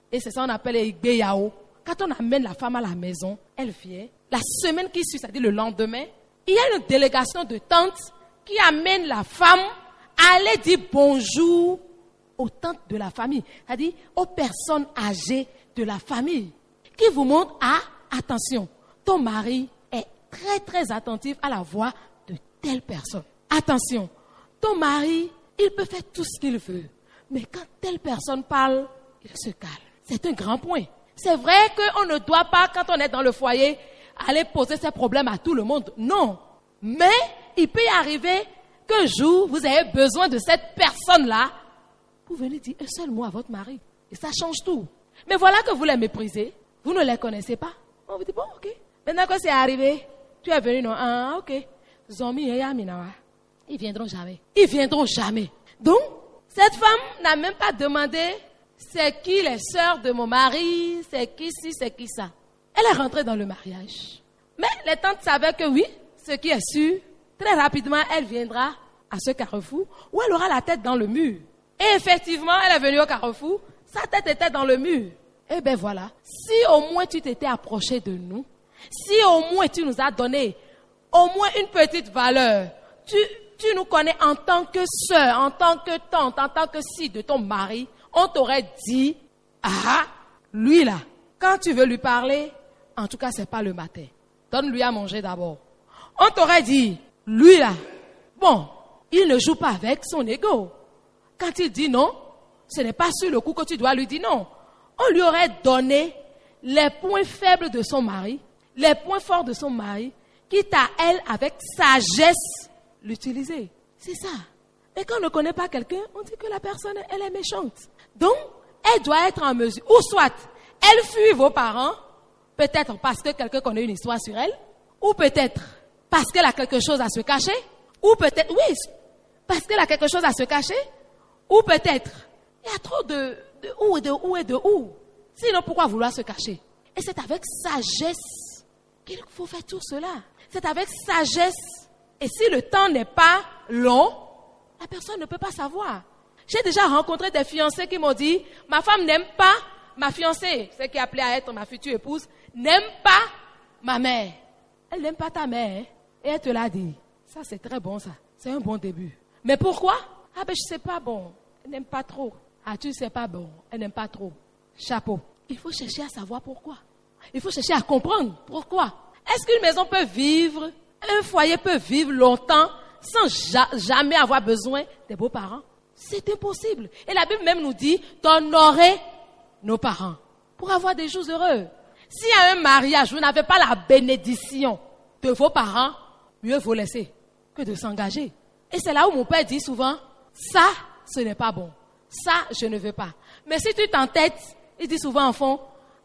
Et c'est ça qu'on appelle les Igbeyao. Quand on amène la femme à la maison, elle vient. La semaine qui suit, c'est-à-dire le lendemain, il y a une délégation de tantes qui amène la femme à aller dire bonjour aux tantes de la famille. C'est-à-dire aux personnes âgées de la famille. Qui vous montrent, ah, attention, ton mari est très très attentif à la voix de telle personne. Attention, ton mari, il peut faire tout ce qu'il veut. Mais quand telle personne parle, il se calme. C'est un grand point. C'est vrai qu'on ne doit pas, quand on est dans le foyer, aller poser ses problèmes à tout le monde. Non. Mais il peut y arriver qu'un jour, vous avez besoin de cette personne-là pour venir dire un seul mot à votre mari. Et ça change tout. Mais voilà que vous les méprisez. Vous ne les connaissez pas. On vous dit, bon, ok. Maintenant que c'est arrivé, tu es venu, non? Ah, ok. Zombie et Yaminawa. Ils viendront jamais. Ils viendront jamais. Donc, cette femme n'a même pas demandé c'est qui les sœurs de mon mari, c'est qui ci, c'est qui ça. Elle est rentrée dans le mariage. Mais les tantes savaient que oui, ce qui est sûr, très rapidement, elle viendra à ce carrefour où elle aura la tête dans le mur. Et effectivement, elle est venue au carrefour, sa tête était dans le mur. Eh bien voilà, si au moins tu t'étais approché de nous, si au moins tu nous as donné au moins une petite valeur, tu, tu nous connais en tant que sœur, en tant que tante, en tant que fille de ton mari, on t'aurait dit, ah, lui là, quand tu veux lui parler, en tout cas, c'est pas le matin. Donne-lui à manger d'abord. On t'aurait dit, lui là, bon, il ne joue pas avec son ego. Quand il dit non, ce n'est pas sur le coup que tu dois lui dire non. On lui aurait donné les points faibles de son mari, les points forts de son mari, quitte à elle, avec sagesse, l'utiliser. C'est ça. Mais quand on ne connaît pas quelqu'un, on dit que la personne, elle est méchante. Donc, elle doit être en mesure, ou soit, elle fuit vos parents, peut-être parce que quelqu'un connaît une histoire sur elle, ou peut-être parce qu'elle a quelque chose à se cacher, ou peut-être, oui, parce qu'elle a quelque chose à se cacher, ou peut-être, il y a trop de, de où et de où et de où. Sinon, pourquoi vouloir se cacher? Et c'est avec sagesse qu'il faut faire tout cela. C'est avec sagesse. Et si le temps n'est pas long, la personne ne peut pas savoir. J'ai déjà rencontré des fiancés qui m'ont dit, ma femme n'aime pas ma fiancée, celle qui est appelée à être ma future épouse, n'aime pas ma mère. Elle n'aime pas ta mère. Et elle te l'a dit. Ça, c'est très bon, ça. C'est un bon début. Mais pourquoi? Ah ben, je sais pas, bon. Elle n'aime pas trop. Ah, tu sais pas, bon. Elle n'aime pas trop. Chapeau. Il faut chercher à savoir pourquoi. Il faut chercher à comprendre pourquoi. Est-ce qu'une maison peut vivre, un foyer peut vivre longtemps sans ja- jamais avoir besoin des beaux-parents? C'est impossible. Et la Bible même nous dit d'honorer nos parents pour avoir des jours heureux. S'il y a un mariage, vous n'avez pas la bénédiction de vos parents, mieux vaut laisser que de s'engager. Et c'est là où mon père dit souvent, ça, ce n'est pas bon. Ça, je ne veux pas. Mais si tu t'entêtes, il dit souvent en fond,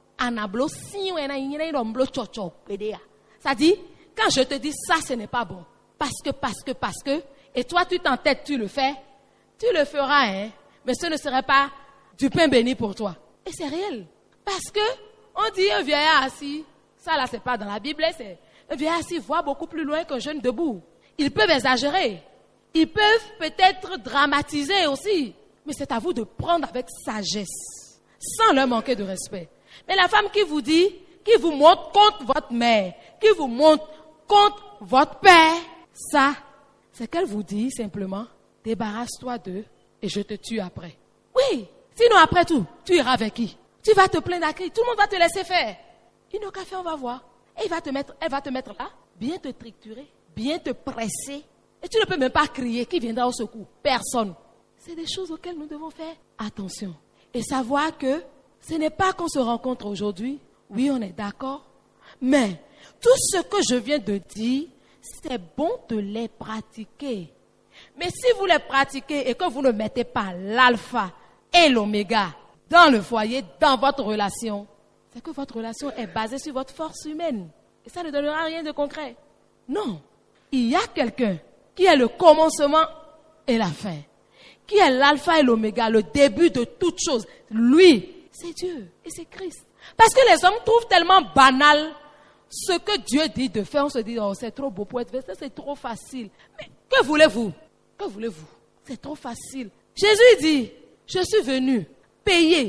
ça dit, quand je te dis ça, ce n'est pas bon. Parce que, parce que, parce que, et toi tu t'entêtes, tu le fais, tu le feras, hein. Mais ce ne serait pas du pain béni pour toi. Et c'est réel. Parce que, on dit un vieillard assis, ça là c'est pas dans la Bible, c'est un vieillard assis voit beaucoup plus loin qu'un jeune debout. Ils peuvent exagérer. Ils peuvent peut-être dramatiser aussi. Mais c'est à vous de prendre avec sagesse, sans leur manquer de respect. Mais la femme qui vous dit, qui vous montre contre votre mère, qui vous montre contre votre père, ça, c'est qu'elle vous dit simplement, débarrasse-toi d'eux et je te tue après. Oui, sinon après tout, tu iras avec qui? Tu vas te plaindre à qui? Tout le monde va te laisser faire. Ils n'ont qu'à faire, on va voir. Et il va te mettre, elle va te mettre là, bien te triturer, bien te presser. Et tu ne peux même pas crier. Qui viendra au secours? Personne. C'est des choses auxquelles nous devons faire attention. Et savoir que ce n'est pas qu'on se rencontre aujourd'hui. Oui, on est d'accord. Mais tout ce que je viens de dire, c'est bon de les pratiquer. Mais si vous les pratiquez et que vous ne mettez pas l'alpha et l'oméga dans le foyer, dans votre relation, c'est que votre relation est basée sur votre force humaine. Et ça ne donnera rien de concret. Non. Il y a quelqu'un qui est le commencement et la fin. Qui est l'alpha et l'oméga, le début de toute chose. Lui, c'est Dieu et c'est Christ. Parce que les hommes trouvent tellement banal ce que Dieu dit de faire. On se dit, oh, c'est trop beau pour être fait, ça c'est trop facile. Mais que voulez-vous? Que voulez-vous? C'est trop facile. Jésus dit, je suis venu payer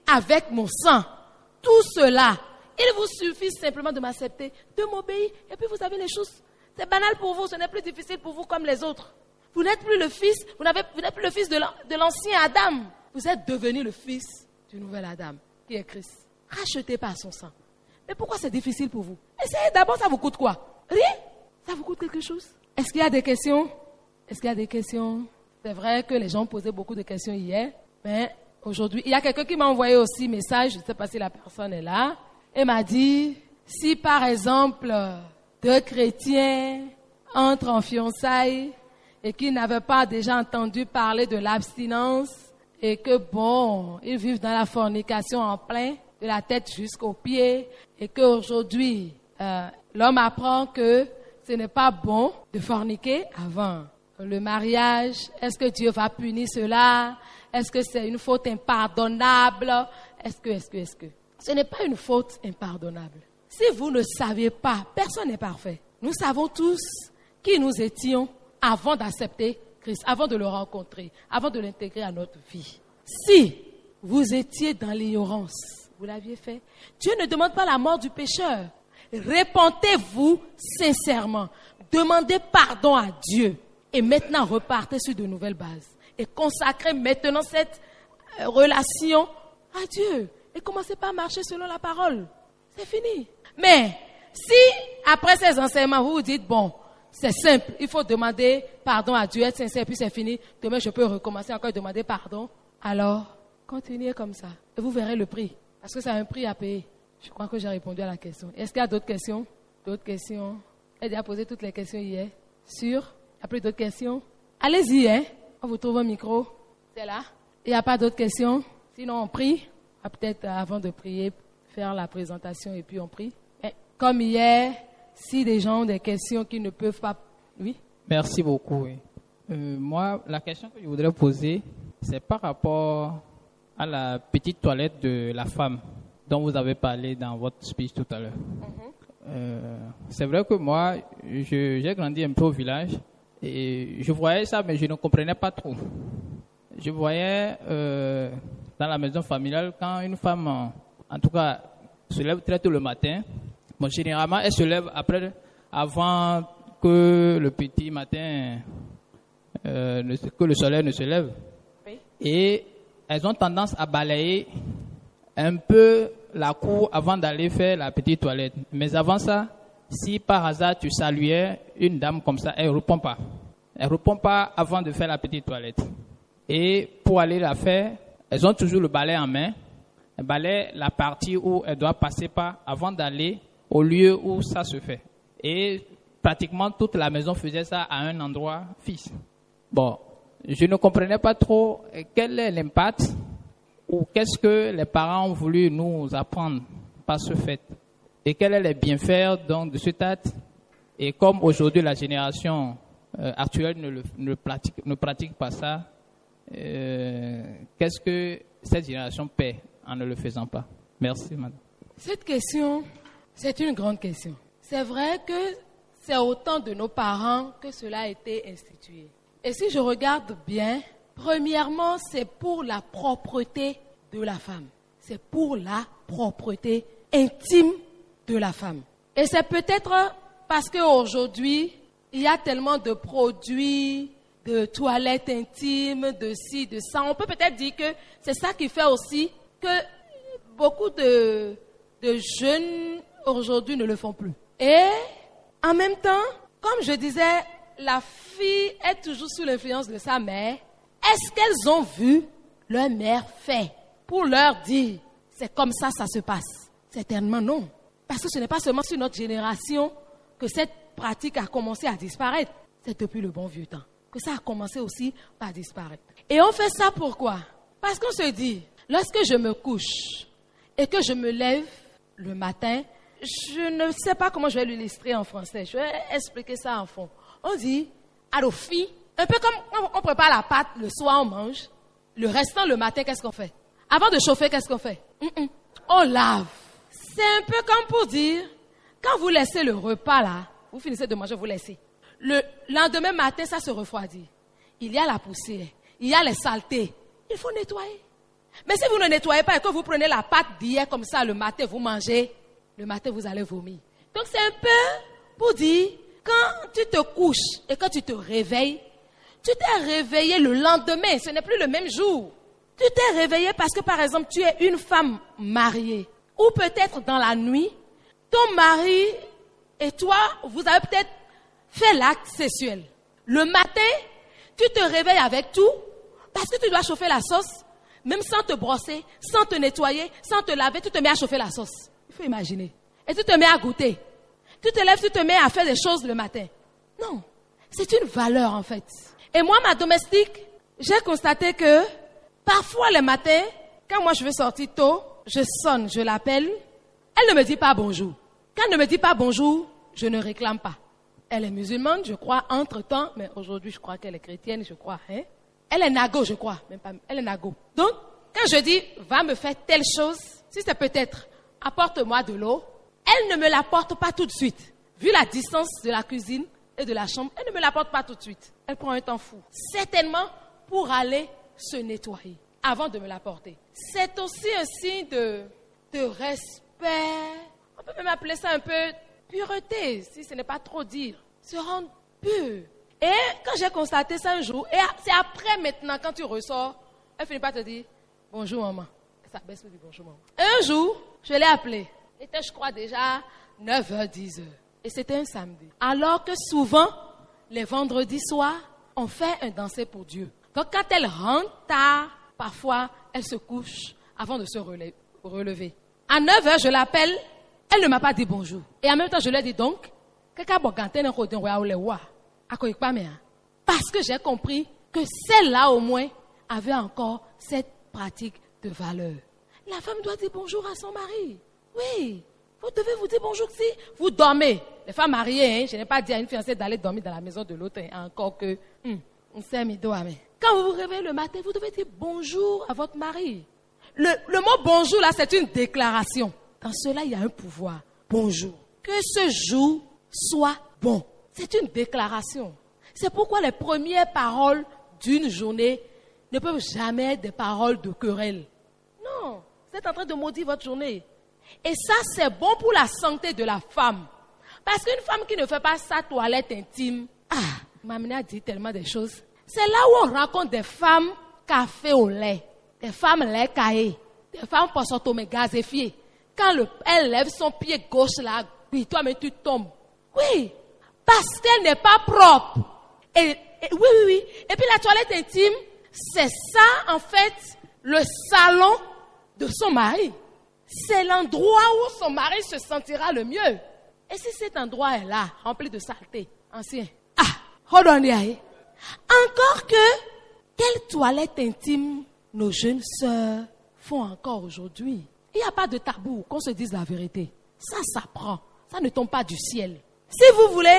avec mon sang. Tout cela, il vous suffit simplement de m'accepter, de m'obéir, et puis vous avez les choses. C'est banal pour vous, ce n'est plus difficile pour vous comme les autres. Vous n'êtes plus le fils, vous n'avez, vous n'êtes plus le fils de, l'an, de l'ancien Adam. Vous êtes devenu le fils du nouvel Adam, qui est Christ. Racheté par son sang. Mais pourquoi c'est difficile pour vous? Essayez d'abord, ça vous coûte quoi? Rien? Ça vous coûte quelque chose? Est-ce qu'il y a des questions? Est-ce qu'il y a des questions? C'est vrai que les gens posaient beaucoup de questions hier, mais aujourd'hui, il y a quelqu'un qui m'a envoyé aussi un message, je ne sais pas si la personne est là, et m'a dit, si par exemple, deux chrétiens entrent en fiançailles et qui n'avaient pas déjà entendu parler de l'abstinence et que bon, ils vivent dans la fornication en plein, de la tête jusqu'aux pieds, et qu'aujourd'hui, euh, l'homme apprend que ce n'est pas bon de forniquer avant le mariage. Est-ce que Dieu va punir cela? Est-ce que c'est une faute impardonnable? Est-ce que, est-ce que, est-ce que? Ce n'est pas une faute impardonnable. Si vous ne saviez pas, personne n'est parfait. Nous savons tous qui nous étions avant d'accepter Christ, avant de le rencontrer, avant de l'intégrer à notre vie. Si vous étiez dans l'ignorance, vous l'aviez fait, Dieu ne demande pas la mort du pécheur. Répentez-vous sincèrement. Demandez pardon à Dieu. Et maintenant, repartez sur de nouvelles bases. Et consacrez maintenant cette euh, relation à Dieu. Et commencez pas à marcher selon la parole. C'est fini. Mais si, après ces enseignements, vous vous dites, bon, c'est simple, il faut demander pardon à Dieu, être sincère, puis c'est fini. Demain, je peux recommencer encore à demander pardon. Alors, continuez comme ça. Et vous verrez le prix. Parce que c'est un prix à payer. Je crois que j'ai répondu à la question. Est-ce qu'il y a d'autres questions? D'autres questions? Elle a déjà posé toutes les questions hier. Sûr? Il n'y a plus d'autres questions? Allez-y, hein? On vous trouve un micro. C'est là. Il n'y a pas d'autres questions? Sinon, on prie. On va peut-être, avant de prier, faire la présentation et puis on prie. Mais comme hier, si des gens ont des questions qui ne peuvent pas... Oui? Merci beaucoup. Oui. Euh, moi, la question que je voudrais poser, c'est par rapport à la petite toilette de la femme dont vous avez parlé dans votre speech tout à l'heure. Mm-hmm. Euh, c'est vrai que moi, je, j'ai grandi un peu au village et je voyais ça, mais je ne comprenais pas trop. Je voyais euh, dans la maison familiale, quand une femme, en tout cas, se lève très tôt le matin, bon, généralement, elle se lève après, avant que le petit matin, euh, ne, que le soleil ne se lève. Oui. Et elles ont tendance à balayer un peu la cour avant d'aller faire la petite toilette. Mais avant ça, si par hasard tu saluais une dame comme ça, elle ne répond pas. Elle ne répond pas avant de faire la petite toilette. Et pour aller la faire, elles ont toujours le balai en main. Le balai, la partie où elle doit passer par avant d'aller au lieu où ça se fait. Et pratiquement toute la maison faisait ça à un endroit fixe. Bon, je ne comprenais pas trop quel est l'impact ou qu'est-ce que les parents ont voulu nous apprendre par ce fait. Et quels sont les bienfaits donc, de cet acte. Et comme aujourd'hui la génération euh, actuelle ne, le, ne, pratique, ne pratique pas ça, euh, qu'est-ce que cette génération paie en ne le faisant pas? Merci, madame. Cette question, c'est une grande question. C'est vrai que c'est au temps de nos parents que cela a été institué. Et si je regarde bien, premièrement, c'est pour la propreté de la femme. C'est pour la propreté intime de la femme. Et c'est peut-être parce qu'aujourd'hui, il y a tellement de produits, de toilettes intimes, de ci, de ça. On peut peut-être dire que c'est ça qui fait aussi que beaucoup de, de jeunes aujourd'hui ne le font plus. Et en même temps, comme je disais, la fille est toujours sous l'influence de sa mère. Est-ce qu'elles ont vu leur mère faire pour leur dire c'est comme ça, ça se passe? Certainement non. Parce que ce n'est pas seulement sur notre génération que cette pratique a commencé à disparaître. C'est depuis le bon vieux temps que ça a commencé aussi à disparaître. Et on fait ça pourquoi? Parce qu'on se dit, lorsque je me couche et que je me lève le matin, je ne sais pas comment je vais l'illustrer en français. Je vais expliquer ça en fond. On dit, à nos filles, un peu comme on prépare la pâte, le soir on mange, le restant le matin, qu'est-ce qu'on fait? Avant de chauffer, qu'est-ce qu'on fait? Mm-mm. On lave. C'est un peu comme pour dire, quand vous laissez le repas là, vous finissez de manger, vous laissez. Le lendemain matin, ça se refroidit. Il y a la poussière, il y a les saletés. Il faut nettoyer. Mais si vous ne nettoyez pas et que vous prenez la pâte d'hier comme ça le matin, vous mangez, le matin vous allez vomir. Donc c'est un peu pour dire, quand tu te couches et quand tu te réveilles, tu t'es réveillé le lendemain, ce n'est plus le même jour. Tu t'es réveillé parce que par exemple tu es une femme mariée. Ou peut-être dans la nuit, ton mari et toi, vous avez peut-être fait l'acte sexuel. Le matin, tu te réveilles avec tout parce que tu dois chauffer la sauce. Même sans te brosser, sans te nettoyer, sans te laver, tu te mets à chauffer la sauce. Il faut imaginer. Et tu te mets à goûter. Tu te lèves, tu te mets à faire des choses le matin. Non, c'est une valeur en fait. Et moi, ma domestique, j'ai constaté que parfois le matin, quand moi je veux sortir tôt, je sonne, je l'appelle. Elle ne me dit pas bonjour. Quand elle ne me dit pas bonjour, je ne réclame pas. Elle est musulmane, je crois, entre-temps, mais aujourd'hui je crois qu'elle est chrétienne, je crois, hein. Elle est nago, je crois. Même pas, elle est nago. Donc, quand je dis, va me faire telle chose, si c'est peut-être, apporte-moi de l'eau, elle ne me l'apporte pas tout de suite. Vu la distance de la cuisine et de la chambre, elle ne me l'apporte pas tout de suite. Elle prend un temps fou. Certainement pour aller se nettoyer avant de me l'apporter. C'est aussi un signe de, de respect. On peut même appeler ça un peu pureté, si ce n'est pas trop dire. Se rendre pur. Et quand j'ai constaté ça un jour, et c'est après maintenant, quand tu ressors, elle finit par te dire, bonjour maman. Ça baisse pour dire bonjour maman. Et un jour, je l'ai appelée. Il était, je crois, déjà neuf heures, dix heures. Et c'était un samedi. Alors que souvent, les vendredis soirs, on fait un danser pour Dieu. Donc quand elle rentre tard, parfois, elle se couche avant de se relever. À neuf heures, je l'appelle, elle ne m'a pas dit bonjour. Et en même temps, je lui ai dit donc, parce que j'ai compris que celle-là au moins avait encore cette pratique de valeur. La femme doit dire bonjour à son mari. Oui, vous devez vous dire bonjour si vous dormez. Les femmes mariées, hein, je n'ai pas dit à une fiancée d'aller dormir dans la maison de l'autre, hein, encore que hum, on s'est mis dos à main. Quand vous vous réveillez le matin, vous devez dire bonjour à votre mari. Le, le mot bonjour là, c'est une déclaration. Dans cela, il y a un pouvoir. Bonjour. Que ce jour soit bon. C'est une déclaration. C'est pourquoi les premières paroles d'une journée ne peuvent jamais être des paroles de querelle. Non, vous êtes en train de maudire votre journée. Et ça, c'est bon pour la santé de la femme. Parce qu'une femme qui ne fait pas sa toilette intime, ah, m'a amené à dire tellement de choses. C'est là où on rencontre des femmes café au lait, des femmes lait caillé, des femmes poisson-tomé gazéfiées. Quand le, elle lève son pied gauche là, oui, toi-même tu tombes. Oui, parce qu'elle n'est pas propre. Et, et oui, oui, oui. Et puis la toilette intime, c'est ça en fait le salon de son mari. C'est l'endroit où son mari se sentira le mieux. Et si cet endroit est là, rempli de saleté, ancien. Ah, hold on here. Encore que, quelle toilette intime nos jeunes sœurs font encore aujourd'hui? Il n'y a pas de tabou, qu'on se dise la vérité. Ça s'apprend. Ça ne tombe pas du ciel. Si vous voulez,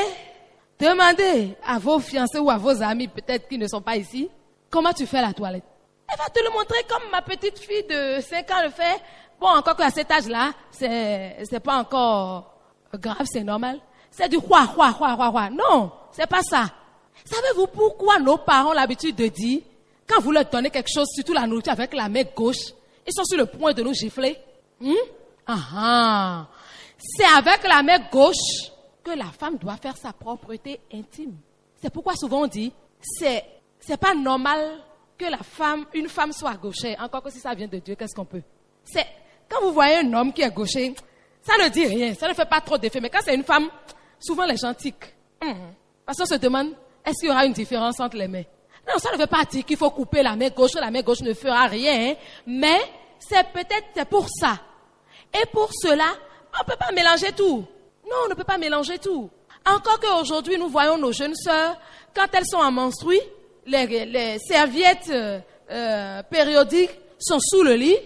demandez à vos fiancés ou à vos amis, peut-être qui ne sont pas ici, comment tu fais la toilette. Elle va te le montrer comme ma petite fille de cinq ans le fait. Bon, encore qu'à cet âge-là, c'est, c'est pas encore grave, c'est normal. C'est du roi, roi, roi, roi, roi. Non, c'est pas ça. Savez-vous pourquoi nos parents ont l'habitude de dire, quand vous leur donnez quelque chose, surtout la nourriture avec la main gauche, ils sont sur le point de nous gifler? Hmm? Ah ah. C'est avec la main gauche que la femme doit faire sa propreté intime. C'est pourquoi souvent on dit, c'est, c'est pas normal que la femme, une femme soit gauchère. Encore que si ça vient de Dieu, qu'est-ce qu'on peut? C'est, quand vous voyez un homme qui est gaucher, ça ne dit rien, ça ne fait pas trop d'effet. Mais quand c'est une femme, souvent les gens tiquent. Mmh. Parce qu'on se demande, est-ce qu'il y aura une différence entre les mains? Non, ça ne veut pas dire qu'il faut couper la main gauche, la main gauche ne fera rien. Hein. Mais c'est peut-être, c'est pour ça. Et pour cela, on ne peut pas mélanger tout. Non, on ne peut pas mélanger tout. Encore qu'aujourd'hui, nous voyons nos jeunes sœurs, quand elles sont en menstrues, les, les serviettes euh, euh, périodiques sont sous le lit.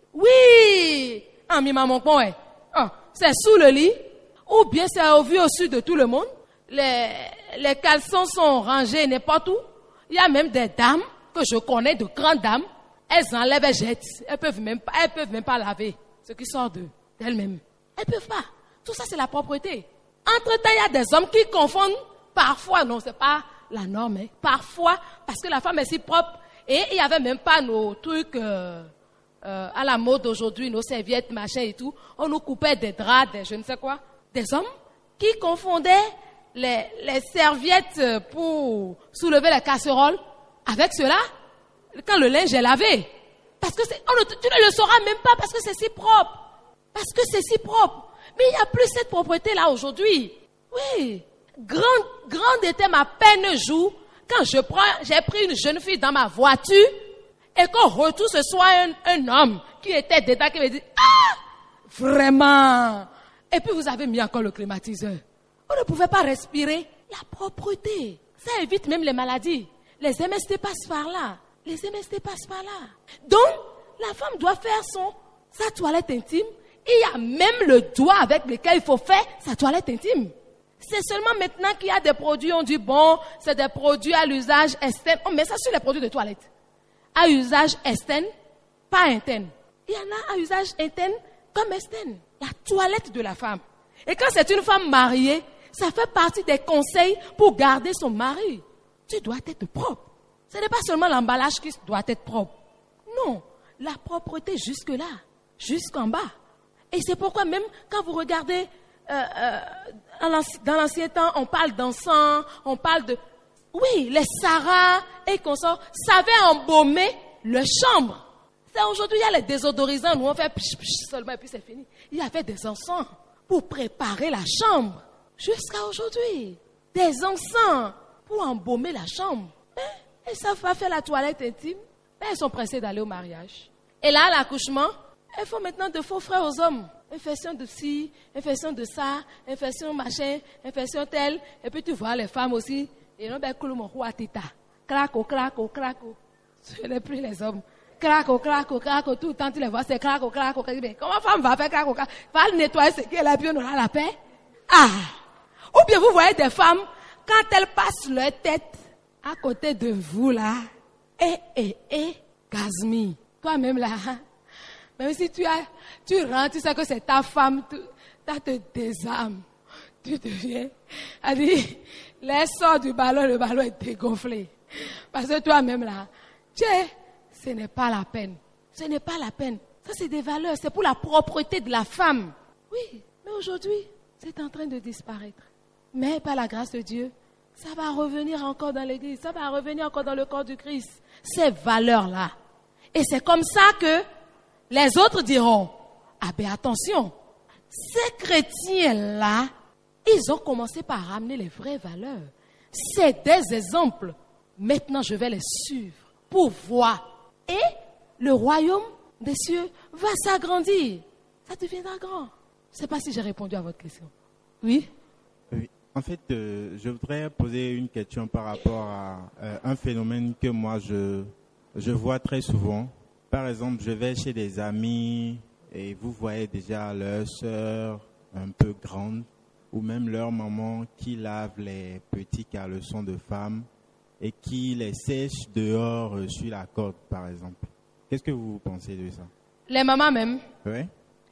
Oui! Ah, mi maman, bon, ouais. Ah, c'est sous le lit. Ou bien c'est au vu au sud de tout le monde. Les, les caleçons sont rangés n'importe où. Il y a même des dames que je connais, de grandes dames. Elles enlèvent, elles jettent. Elles peuvent même pas, elles peuvent même pas laver ce qui sort d'eux, d'elles-mêmes. Elles peuvent pas. Tout ça, c'est la propreté. Entre-temps, il y a des hommes qui confondent parfois, non, c'est pas la norme, hein, parfois, parce que la femme est si propre, et il y avait même pas nos trucs, euh, euh, à la mode aujourd'hui, nos serviettes, machin et tout, on nous coupait des draps, des je ne sais quoi. Des hommes qui confondaient les, les serviettes pour soulever la casserole avec cela quand le linge est lavé. Parce que c'est, on ne, tu ne le sauras même pas parce que c'est si propre. Parce que c'est si propre. Mais il n'y a plus cette propreté-là aujourd'hui. Oui. Grande, grande était ma peine jour quand je prends, j'ai pris une jeune fille dans ma voiture et qu'au retour ce soit un, un homme qui était dedans qui me dit « Ah, vraiment !» Et puis vous avez mis encore le climatiseur. On ne pouvait pas respirer. La propreté, ça évite même les maladies. Les M S T passent par là. Les M S T passent par là. Donc, la femme doit faire son, sa toilette intime. Et il y a même le doigt avec lequel il faut faire sa toilette intime. C'est seulement maintenant qu'il y a des produits, on dit bon, c'est des produits à l'usage externe. On met ça sur les produits de toilette. À usage externe, pas interne. Il y en a à usage interne comme externe. La toilette de la femme. Et quand c'est une femme mariée, ça fait partie des conseils pour garder son mari. Tu dois être propre. Ce n'est pas seulement l'emballage qui doit être propre. Non, la propreté jusque-là, jusqu'en bas. Et c'est pourquoi même quand vous regardez euh, euh, dans l'ancien temps, on parle d'encens, on parle de... Oui, les Sarah et consorts savaient embaumer leur chambre. C'est aujourd'hui, il y a les désodorisants, nous on fait pch, pch, seulement et puis c'est fini. Il y avait des encens pour préparer la chambre. Jusqu'à aujourd'hui, des encens pour embaumer la chambre. Mais elles ne savent pas faire la toilette intime. Mais elles sont pressées d'aller au mariage. Et là, à l'accouchement, elles font maintenant de faux frais aux hommes. Infection de ci, infection de ça, infection machin, infection telle. Et puis tu vois les femmes aussi. Et non, ben, mon roi tita. Craco, craco, craco. Je n'ai plus les hommes. Craco, craco, craco. Tout le temps tu les vois, c'est craco, craco. Mais comment femme va faire craco, craco? Va nettoyer ce qu'elle a, puis on aura la paix. Ah! Ou bien vous voyez des femmes, quand elles passent leur tête à côté de vous là, eh, eh, eh, Gazmi, toi-même là, même si tu as, tu rentres, tu sais que c'est ta femme, tu, ça te désarme. Tu deviens, elle dit, les sorts du ballon, le ballon est dégonflé. Parce que toi-même là, tu sais, ce n'est pas la peine. Ce n'est pas la peine. Ça c'est des valeurs, c'est pour la propreté de la femme. Oui, mais aujourd'hui, c'est en train de disparaître. Mais par la grâce de Dieu, ça va revenir encore dans l'église, ça va revenir encore dans le corps du Christ. Ces valeurs-là. Et c'est comme ça que les autres diront, ah ben attention, ces chrétiens-là, ils ont commencé par ramener les vraies valeurs. C'est des exemples. Maintenant, je vais les suivre pour voir. Et le royaume des cieux va s'agrandir. Ça deviendra grand. Je ne sais pas si j'ai répondu à votre question. Oui? Oui. En fait, euh, je voudrais poser une question par rapport à euh, un phénomène que moi, je, je vois très souvent. Par exemple, je vais chez des amis et vous voyez déjà leur sœur un peu grande ou même leur maman qui lave les petits caleçons de femmes et qui les sèche dehors euh, sur la corde, par exemple. Qu'est-ce que vous pensez de ça? Les mamans même. Oui.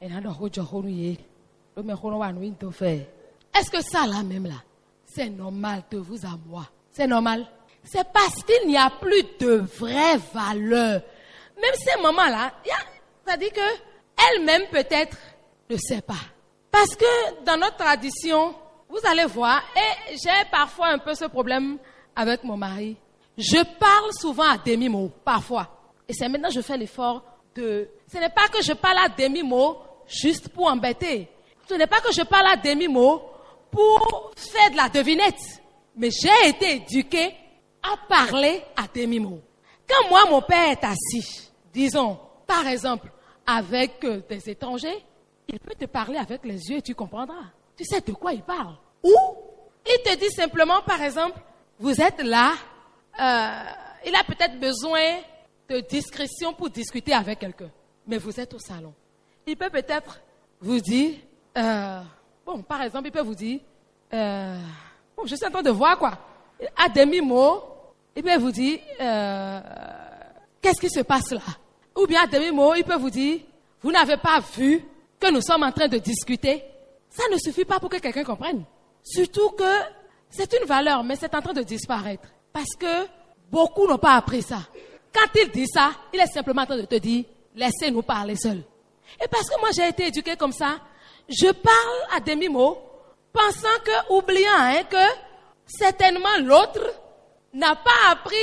Est-ce que ça là même là, c'est normal de vous à moi? C'est normal. C'est parce qu'il n'y a plus de vraies valeurs. Même ces mamans-là, ça dit que elle-même peut-être ne sait pas. Parce que dans notre tradition, vous allez voir, et j'ai parfois un peu ce problème avec mon mari. Je parle souvent à demi-mot, parfois. Et c'est maintenant que je fais l'effort de... Ce n'est pas que je parle à demi-mot juste pour embêter. Ce n'est pas que je parle à demi-mot pour faire de la devinette. Mais j'ai été éduquée à parler à demi-mot. Quand moi, mon père est assis, disons, par exemple, avec euh, des étrangers, il peut te parler avec les yeux et tu comprendras. Tu sais de quoi il parle. Ou il te dit simplement, par exemple, vous êtes là, euh, il a peut-être besoin de discrétion pour discuter avec quelqu'un. Mais vous êtes au salon. Il peut peut-être vous dire, euh, bon, par exemple, il peut vous dire, euh, bon, je suis en train de voir quoi. À demi-mot, il peut vous dire, euh, qu'est-ce qui se passe là? Ou bien à demi-mot, il peut vous dire, vous n'avez pas vu que nous sommes en train de discuter? Ça ne suffit pas pour que quelqu'un comprenne. Surtout que c'est une valeur, mais c'est en train de disparaître. Parce que beaucoup n'ont pas appris ça. Quand il dit ça, il est simplement en train de te dire, laissez-nous parler seuls. Et parce que moi, j'ai été éduquée comme ça, je parle à demi-mot, pensant que, oubliant hein, que certainement l'autre n'a pas appris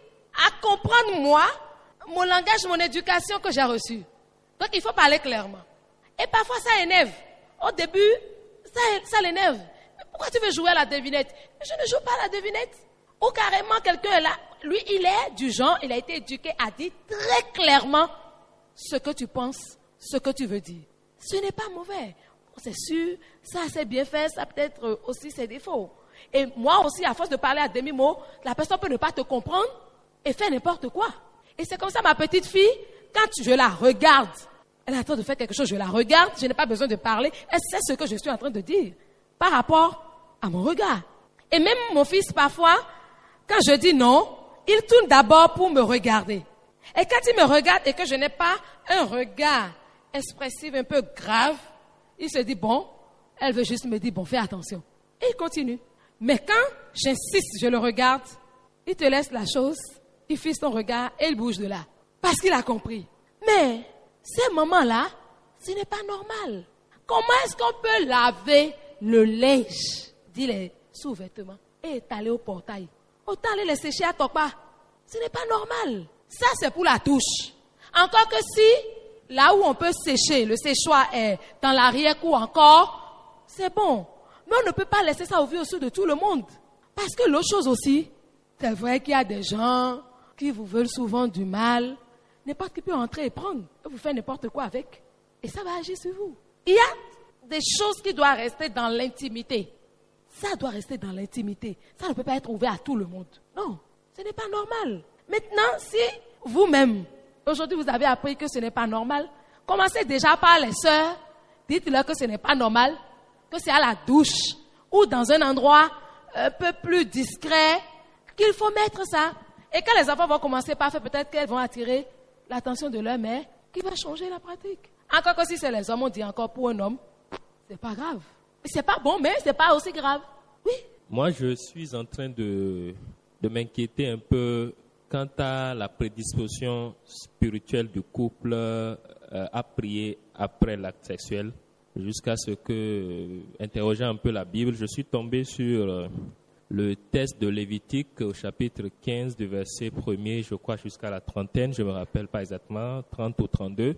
à comprendre moi, mon langage, mon éducation que j'ai reçue. Donc, il faut parler clairement. Et parfois, ça énerve. Au début, ça, ça l'énerve. Mais pourquoi tu veux jouer à la devinette? Je ne joue pas à la devinette. Ou carrément, quelqu'un est là. Lui, il est du genre, il a été éduqué à dire très clairement ce que tu penses, ce que tu veux dire. Ce n'est pas mauvais. C'est sûr, ça c'est bien fait, ça peut-être aussi ses défauts. Et moi aussi, à force de parler à demi-mot, la personne peut ne pas te comprendre et faire n'importe quoi. Et c'est comme ça, ma petite fille, quand je la regarde, elle est en train de faire quelque chose, je la regarde, je n'ai pas besoin de parler, elle sait ce que je suis en train de dire par rapport à mon regard. Et même mon fils, parfois, quand je dis non, il tourne d'abord pour me regarder. Et quand il me regarde et que je n'ai pas un regard expressif un peu grave, il se dit, bon, elle veut juste me dire, bon, fais attention. Et il continue. Mais quand j'insiste, je le regarde, il te laisse la chose, il fixe son regard et il bouge de là. Parce qu'il a compris. Mais ces moments-là, ce n'est pas normal. Comment est-ce qu'on peut laver le linge, dit les sous-vêtements, et aller au portail? Autant aller les sécher à Tokpa. Ce n'est pas normal. Ça, c'est pour la touche. Encore que si, là où on peut sécher, le séchoir est dans l'arrière-cour encore, c'est bon. Mais on ne peut pas laisser ça au vu au sud de tout le monde. Parce que l'autre chose aussi, c'est vrai qu'il y a des gens qui vous veulent souvent du mal. N'importe qui peut entrer et prendre, et vous faire n'importe quoi avec. Et ça va agir sur vous. Il y a des choses qui doivent rester dans l'intimité. Ça doit rester dans l'intimité. Ça ne peut pas être ouvert à tout le monde. Non, ce n'est pas normal. Maintenant, si vous-même, aujourd'hui vous avez appris que ce n'est pas normal, commencez déjà par les sœurs, dites-leur que ce n'est pas normal, que c'est à la douche ou dans un endroit un peu plus discret qu'il faut mettre ça. Et quand les enfants vont commencer par faire, peut-être qu'elles vont attirer l'attention de leur mère, qui va changer la pratique. Encore que si c'est les hommes, on dit encore pour un homme, c'est pas grave. C'est pas bon, mais c'est pas aussi grave. Oui. Moi, je suis en train de, de m'inquiéter un peu quant à la prédisposition spirituelle du couple euh, à prier après l'acte sexuel, jusqu'à ce que, euh, interrogeant un peu la Bible, je suis tombé sur euh, le texte de Lévitique au chapitre quinze, du verset premier, je crois, jusqu'à la trentaine, je ne me rappelle pas exactement, trente ou trente-deux,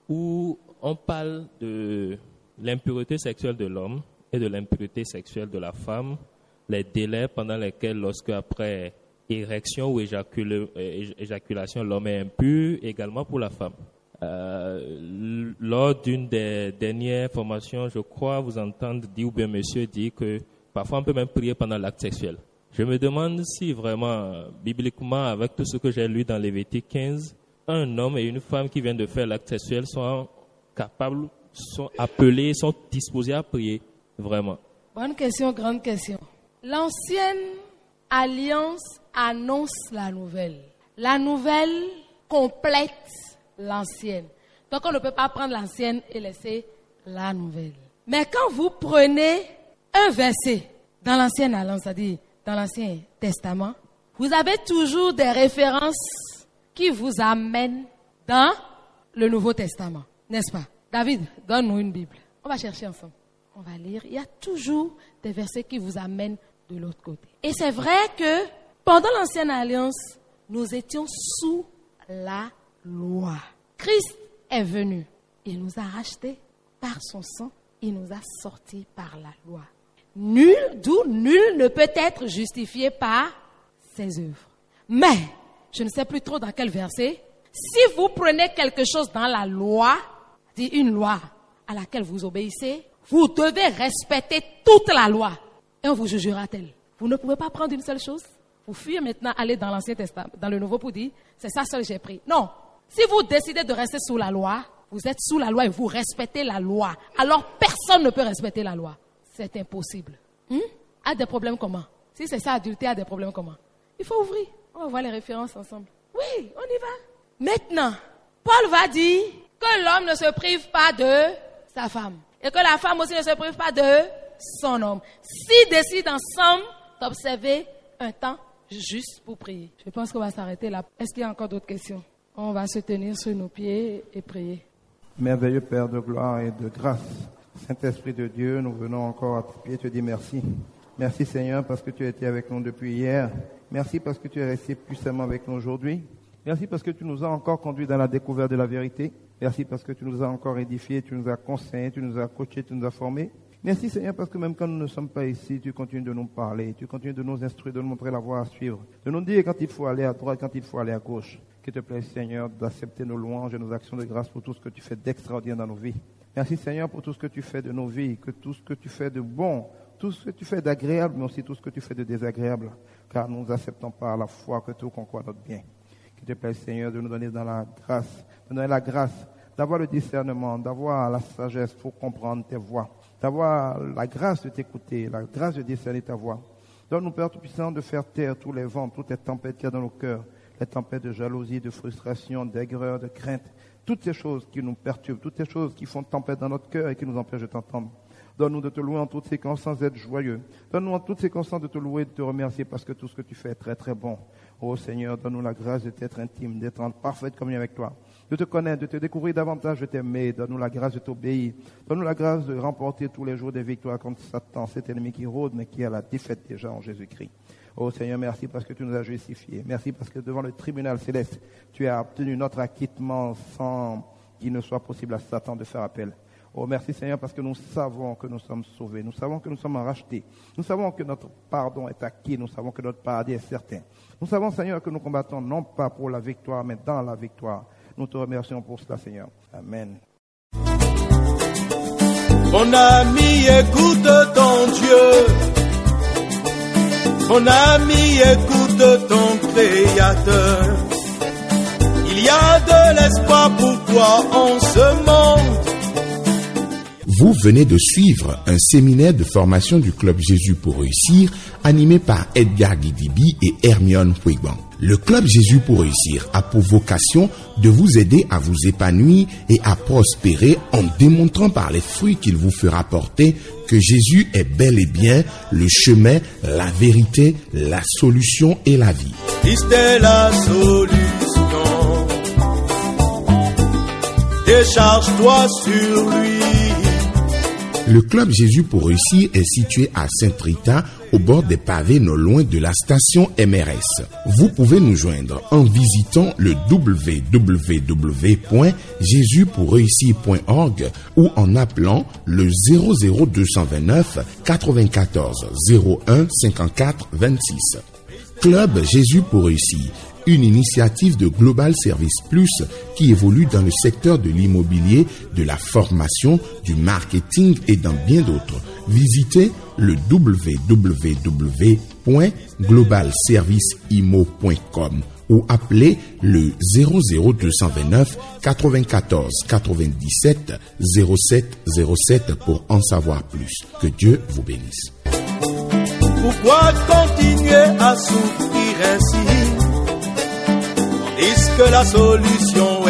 où on parle de l'impureté sexuelle de l'homme et de l'impureté sexuelle de la femme, les délais pendant lesquels, lorsque après érection ou éjacula, éjaculation, l'homme est impur, également pour la femme. Euh, lors d'une des dernières formations, je crois vous entendre dire, ou bien monsieur dit que parfois on peut même prier pendant l'acte sexuel. Je me demande si vraiment, bibliquement, avec tout ce que j'ai lu dans Lévitique quinze, un homme et une femme qui viennent de faire l'acte sexuel sont capables, sont appelés, sont disposés à prier, vraiment. Bonne question, grande question. L'ancienne alliance annonce la nouvelle. La nouvelle complète l'ancienne. Donc on ne peut pas prendre l'ancienne et laisser la nouvelle. Mais quand vous prenez un verset dans l'ancienne alliance, c'est-à-dire dans l'Ancien Testament, vous avez toujours des références qui vous amènent dans le Nouveau Testament, n'est-ce pas? David, donne-nous une Bible. On va chercher ensemble. On va lire. Il y a toujours des versets qui vous amènent de l'autre côté. Et c'est vrai que pendant l'Ancienne Alliance, nous étions sous la loi. Christ est venu. Il nous a rachetés par son sang. Il nous a sortis par la loi. Nul, d'où nul ne peut être justifié par ses œuvres. Mais, je ne sais plus trop dans quel verset, si vous prenez quelque chose dans la loi, dit une loi à laquelle vous obéissez, vous devez respecter toute la loi. Et on vous jugera-t-elle. Vous ne pouvez pas prendre une seule chose. Vous fuyez maintenant aller dans l'Ancien Testament, dans le Nouveau pour dire, c'est ça seul que j'ai pris. Non. Si vous décidez de rester sous la loi, vous êtes sous la loi et vous respectez la loi. Alors personne ne peut respecter la loi. C'est impossible. Hum? A des problèmes comment? Si c'est ça, adultère, a des problèmes comment? Il faut ouvrir. On va voir les références ensemble. Oui, on y va. Maintenant, Paul va dire que l'homme ne se prive pas de sa femme. Et que la femme aussi ne se prive pas de son homme. S'ils décident ensemble d'observer un temps juste pour prier. Je pense qu'on va s'arrêter là. Est-ce qu'il y a encore d'autres questions? On va se tenir sur nos pieds et prier. Merveilleux Père de gloire et de grâce, Saint-Esprit de Dieu, nous venons encore à tes pieds te dire merci. Merci Seigneur parce que tu as été avec nous depuis hier. Merci parce que tu es resté puissamment avec nous aujourd'hui. Merci parce que tu nous as encore conduits dans la découverte de la vérité. Merci parce que tu nous as encore édifiés, tu nous as conseillés, tu nous as coachés, tu nous as formés. Merci Seigneur parce que même quand nous ne sommes pas ici, tu continues de nous parler, tu continues de nous instruire, de nous montrer la voie à suivre, de nous dire quand il faut aller à droite, quand il faut aller à gauche. Qu'il te plaît Seigneur d'accepter nos louanges et nos actions de grâce pour tout ce que tu fais d'extraordinaire dans nos vies. Merci Seigneur pour tout ce que tu fais de nos vies, que tout ce que tu fais de bon, tout ce que tu fais d'agréable, mais aussi tout ce que tu fais de désagréable, car nous acceptons par la foi que tout concourt à notre bien. Qu'il te plaît Seigneur de nous donner dans la grâce, de nous donner la grâce, d'avoir le discernement, d'avoir la sagesse pour comprendre tes voies, d'avoir la grâce de t'écouter, la grâce de discerner ta voix. Donne-nous, Père Tout-Puissant, de faire taire tous les vents, toutes les tempêtes qu'il y a dans nos cœurs, les tempêtes de jalousie, de frustration, d'aigreur, de crainte, toutes ces choses qui nous perturbent, toutes ces choses qui font tempête dans notre cœur et qui nous empêchent de t'entendre. Donne-nous de te louer en toutes circonstances, d'être joyeux. Donne-nous en toutes circonstances de te louer et de te remercier parce que tout ce que tu fais est très très bon. Oh Seigneur, donne-nous la grâce de t'être intime, d'être en parfaite communion avec toi, de te connaître, de te découvrir davantage, de t'aimer. Donne-nous la grâce de t'obéir. Donne-nous la grâce de remporter tous les jours des victoires contre Satan, cet ennemi qui rôde mais qui a la défaite déjà en Jésus-Christ. Oh Seigneur, merci parce que tu nous as justifiés. Merci parce que devant le tribunal céleste, tu as obtenu notre acquittement sans qu'il ne soit possible à Satan de faire appel. Oh merci Seigneur parce que nous savons que nous sommes sauvés. Nous savons que nous sommes rachetés. Nous savons que notre pardon est acquis. Nous savons que notre paradis est certain. Nous savons Seigneur que nous combattons non pas pour la victoire mais dans la victoire. Nous te remercions pour cela Seigneur. Amen. Mon ami, écoute ton Dieu. Mon ami, écoute ton Créateur. Il y a de l'espoir pour toi en ce monde. Vous venez de suivre un séminaire de formation du Club Jésus pour réussir, animé par Edgar Guidibi et Hermione Huigban. Le Club Jésus pour réussir a pour vocation de vous aider à vous épanouir et à prospérer en démontrant par les fruits qu'il vous fera porter que Jésus est bel et bien le chemin, la vérité, la solution et la vie. Christ est la solution. Décharge-toi sur lui. Le Club Jésus pour réussir est situé à Saint-Rita, au bord des pavés non loin de la station M R S. Vous pouvez nous joindre en visitant le w w w point jésus pour réussir point org ou en appelant le zéro zéro deux cent vingt-neuf quatre-vingt-quatorze zéro un cinquante-quatre vingt-six. Club Jésus pour réussir, une initiative de Global Service Plus qui évolue dans le secteur de l'immobilier, de la formation, du marketing et dans bien d'autres. Visitez le w w w point global service imo point com ou appelez le zéro zéro deux cent vingt-neuf quatre-vingt-quatorze quatre-vingt-dix-sept zéro sept zéro sept pour en savoir plus. Que Dieu vous bénisse. Pourquoi continuer à souffrir ainsi? Est-ce que la solution